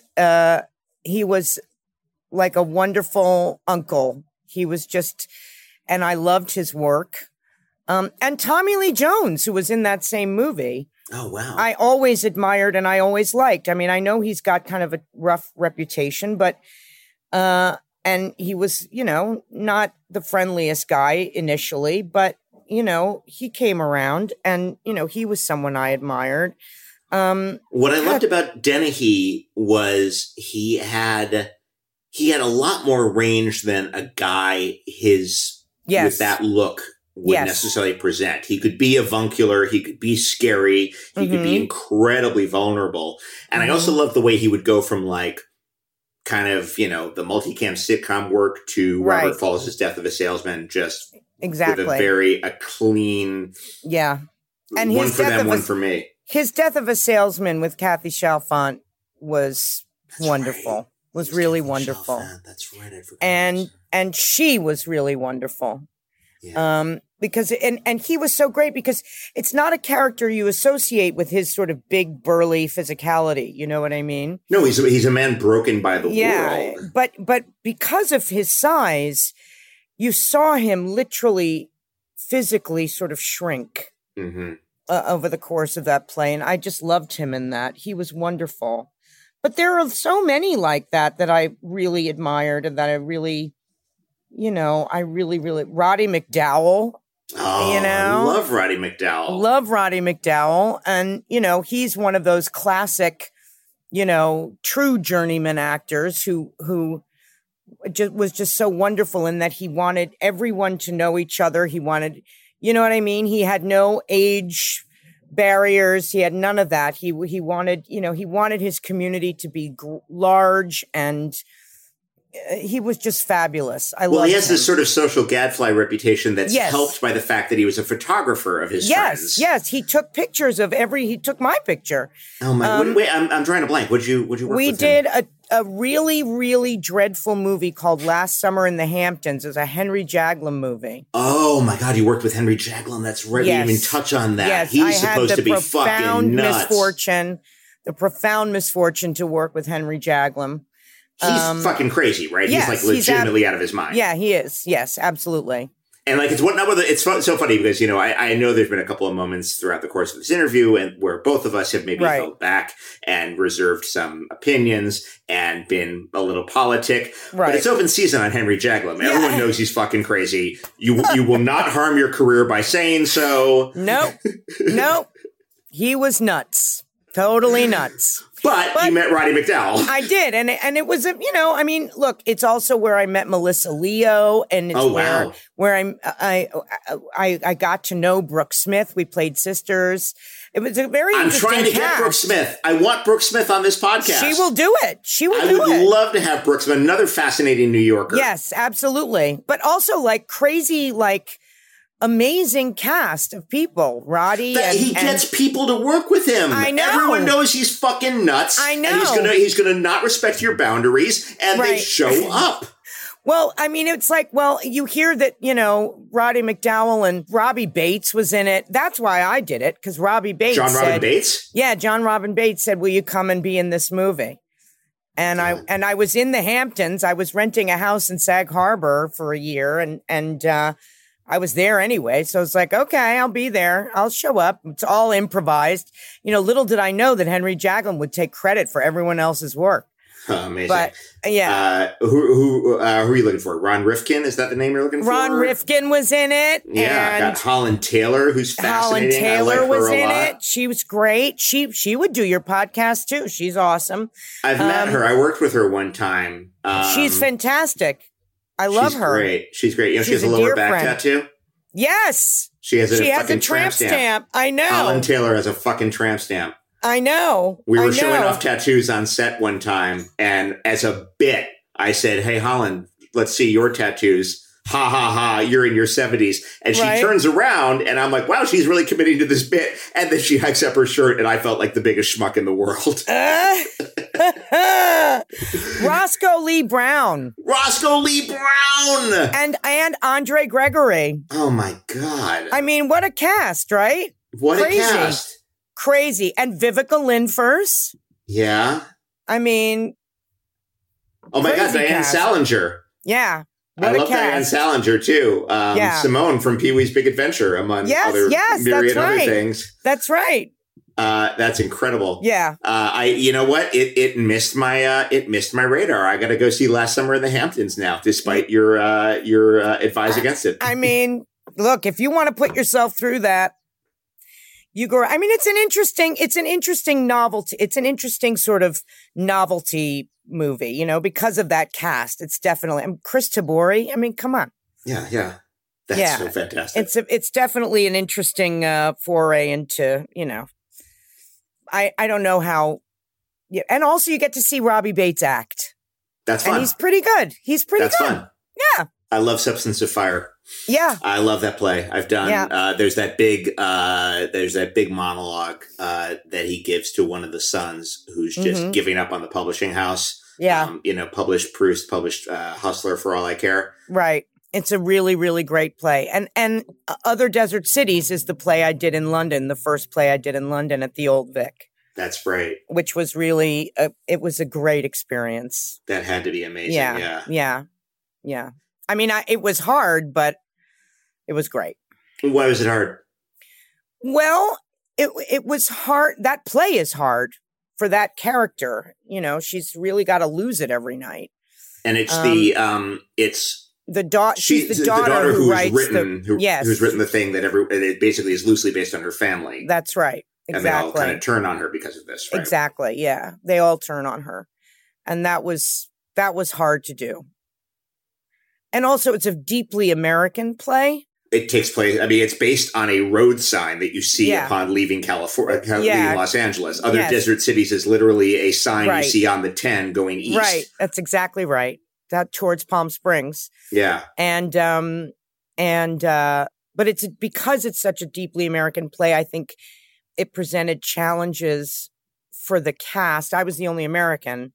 like a wonderful uncle. He was just, and I loved his work. And Tommy Lee Jones, who was in that same movie. Oh, wow. I always admired and I always liked. I mean, I know he's got kind of a rough reputation, but, and he was, you know, not the friendliest guy initially, but, you know, he came around and, you know, he was someone I admired. What I loved about Dennehy was he had a lot more range than a guy with that look would necessarily present. He could be avuncular. He could be scary. He could be incredibly vulnerable. And I also love the way he would go from like kind of, you know, the multicam sitcom work to Robert Falls' Death of a Salesman, just with a clean. Yeah. And one for them, one for me. His Death of a Salesman with Kathy Chalfant was wonderful. Right. Was really wonderful. That's right. I forgot. And she was really wonderful. Yeah. Because and he was so great because it's not a character you associate with his sort of big burly physicality. You know what I mean? No, he's a man broken by the world. But because of his size, you saw him literally physically sort of shrink over the course of that play, and I just loved him in that. He was wonderful. But there are so many like that I really admired and that I really, you know, really, Roddy McDowall. Oh, you know? I love Roddy McDowall. Love Roddy McDowall. And, you know, he's one of those classic, you know, true journeyman actors who was just so wonderful in that he wanted everyone to know each other. He wanted, you know what I mean? He had no age barriers. He had none of that. He wanted, you know, he wanted his community to be large, and he was just fabulous. He has this sort of social gadfly reputation that's helped by the fact that he was a photographer of his friends. Yes, he took pictures of he took my picture. Oh my! Wait, I'm drawing a blank. Would you work with him? We did a really, really dreadful movie called Last Summer in the Hamptons. It was a Henry Jaglom movie. Oh my God, you worked with Henry Jaglom. That's right. Yes. We didn't even touch on that. Yes, He's supposed to be fucking nuts. The profound misfortune to work with Henry Jaglom. He's fucking crazy, right? Yes, he's like legitimately out of his mind. Yeah, he is. Yes, absolutely. And like, it's so funny because, you know, I know there's been a couple of moments throughout the course of this interview and where both of us have maybe held back and reserved some opinions and been a little politic. Right. But it's open season on Henry Jaglom. Yeah. Everyone knows he's fucking crazy. You will not harm your career by saying so. Nope. He was nuts. Totally nuts. But you met Roddy McDowall. I did. And it was, you know, I mean, look, it's also where I met Melissa Leo, and it's where I got to know Brooke Smith. We played sisters. It was a very interesting I'm trying to get Brooke Smith. I want Brooke Smith on this podcast. She will do it. I would love to have Brooke Smith, another fascinating New Yorker. Yes, absolutely. But also like crazy, like amazing cast of people. Roddy he gets people to work with him. I know. Everyone knows he's fucking nuts. I know. And he's gonna not respect your boundaries, and they show up. Well, I mean, it's like, you hear that, you know, Roddy McDowall and Robbie Bates was in it. That's why I did it, because Robbie Bates Robin Bates? Yeah, John Robin Bates said, will you come and be in this movie? And I was in the Hamptons. I was renting a house in Sag Harbor for a year, and I was there anyway. So it's like, okay, I'll be there. I'll show up. It's all improvised. You know, little did I know that Henry Jaglom would take credit for everyone else's work. Amazing. But yeah. Who are you looking for? Ron Rifkin? Is that the name you're looking for? Ron Rifkin was in it. Yeah. I got Holland Taylor, who's fascinating. Holland Taylor was in lot. it. She was great. She would do your podcast too. She's awesome. I've met her. I worked with her one time. She's fantastic. I love her. Great. She's great. You know, she has a lower back tattoo. Yes. She has a tramp stamp. I know. Holland Taylor has a fucking tramp stamp. I know. We were showing off tattoos on set one time, and as a bit, I said, "Hey, Holland, let's see your tattoos." Ha ha ha! You're in your 70s, and she turns around, and I'm like, "Wow, she's really committing to this bit." And then she hikes up her shirt, and I felt like the biggest schmuck in the world. Roscoe Lee Brown. And Andre Gregory. Oh my God. I mean, what a cast, right? What a cast. Crazy. And Vivica Lindfors. Yeah. I mean, oh my God, Diane Salinger. Yeah. I love Diane Salinger too. Simone from Pee-wee's Big Adventure, among other myriad other things. That's right. That's incredible. Yeah. You know what? It missed my radar. I got to go see Last Summer in the Hamptons now, despite your advice against it. I mean, look, if you want to put yourself through that, you go. I mean, it's an interesting novelty. It's an interesting sort of novelty movie, you know, because of that cast. It's definitely Chris Tabori. I mean, come on. Yeah. That's so fantastic. It's definitely an interesting foray into, you know, I don't know how. Yeah, and also you get to see Robbie Bates act. That's fun. And he's pretty good. That's fun. Yeah. I love Substance of Fire. Yeah. I love that play. I've done, there's that big monologue that he gives to one of the sons who's just giving up on the publishing house. Yeah. Published Proust, published Hustler, For All I Care. Right. It's a really, really great play. And Other Desert Cities is the play I did in London, the first play I did in London at the Old Vic. That's right. Which was really, it was a great experience. That had to be amazing. Yeah. I mean, it was hard, but it was great. Why was it hard? Well, it was hard. That play is hard for that character. You know, she's really got to lose it every night. And it's She's the daughter who writes who's written the thing that it basically is loosely based on her family. That's right. Exactly. And they all kind of turn on her because of this, right? Exactly. Yeah. They all turn on her. And that was hard to do. And also it's a deeply American play. It takes place, it's based on a road sign that you see upon leaving California, leaving Los Angeles. Other desert cities is literally a sign you see on the 10 going east. Right. That's exactly right. That towards Palm Springs. Yeah. But it's because it's such a deeply American play, I think it presented challenges for the cast. I was the only American.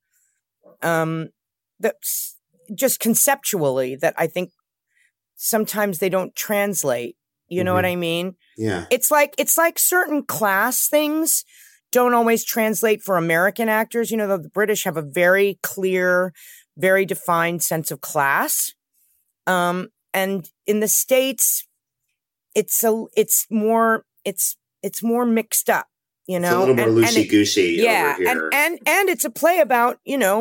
That's just conceptually that I think sometimes they don't translate. You know what I mean? Yeah. It's like certain class things don't always translate for American actors. You know, the British have a very clear, very defined sense of class. And in the States, it's more mixed up, you know. It's a little more loosey-goosey over here. And it's a play about,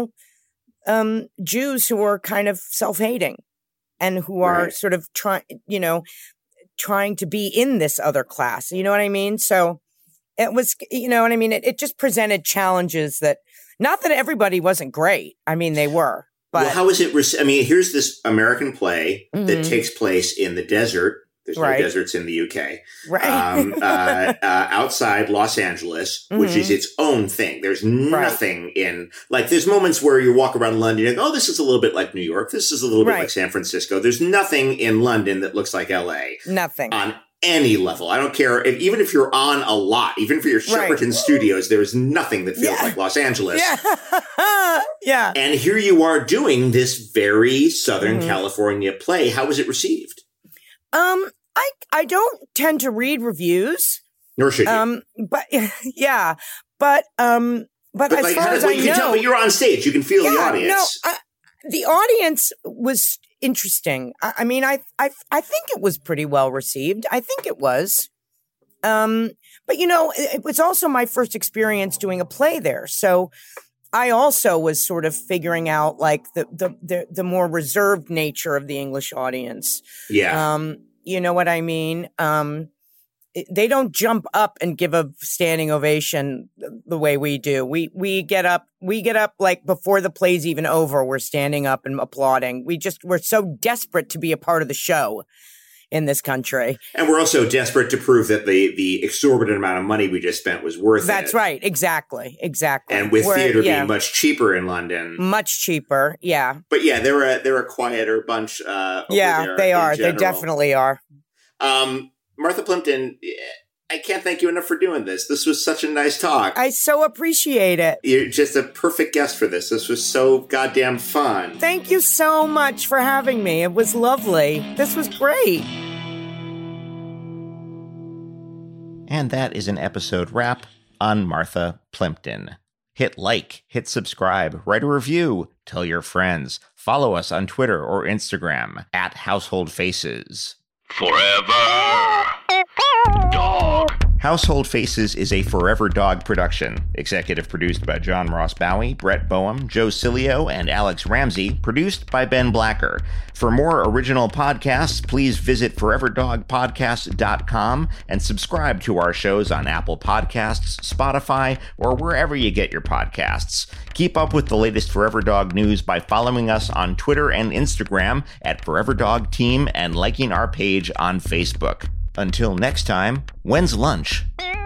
Jews who are kind of self-hating and who are sort of trying to be in this other class. You know what I mean? So it was, it just presented challenges that, not that everybody wasn't great. I mean, they were. But well, how is it? Here's this American play that takes place in the desert. There's no deserts in the UK. Right. Outside Los Angeles, which is its own thing. There's nothing in, there's moments where you walk around London and you go, oh, this is a little bit like New York. This is a little bit like San Francisco. There's nothing in London that looks like LA. Nothing. On any level. I don't care. Even if you're on a lot, even for your Shepperton Studios, there is nothing that feels like Los Angeles. Yeah. Yeah. And here you are doing this very Southern California play. How was it received? I don't tend to read reviews. Nor should you. But as far as I know, you can tell, but you're on stage. You can feel the audience. No, the audience was interesting. I mean, I think it was pretty well received. I think it was. But it was also my first experience doing a play there, so I also was sort of figuring out the more reserved nature of the English audience. Yeah. You know what I mean? They don't jump up and give a standing ovation the way we do. We get up before the play's even over. We're standing up and applauding. We're so desperate to be a part of the show in this country. And we're also desperate to prove that the exorbitant amount of money we just spent was worth it. That's right. Exactly. And with theater being much cheaper in London. Much cheaper. Yeah. But yeah, they're a quieter bunch. Over there they are. They definitely are. Martha Plimpton, I can't thank you enough for doing this. This was such a nice talk. I so appreciate it. You're just a perfect guest for this. This was so goddamn fun. Thank you so much for having me. It was lovely. This was great. And that is an episode wrap on Martha Plimpton. Hit like, hit subscribe, write a review, tell your friends, follow us on Twitter or Instagram @Household Faces. Forever Dog. Household Faces is a Forever Dog production. Executive produced by John Ross Bowie, Brett Boehm, Joe Cilio, and Alex Ramsey. Produced by Ben Blacker. For more original podcasts, please visit foreverdogpodcast.com and subscribe to our shows on Apple Podcasts, Spotify, or wherever you get your podcasts. Keep up with the latest Forever Dog news by following us on Twitter and Instagram @ForeverDogTeam and liking our page on Facebook. Until next time, when's lunch?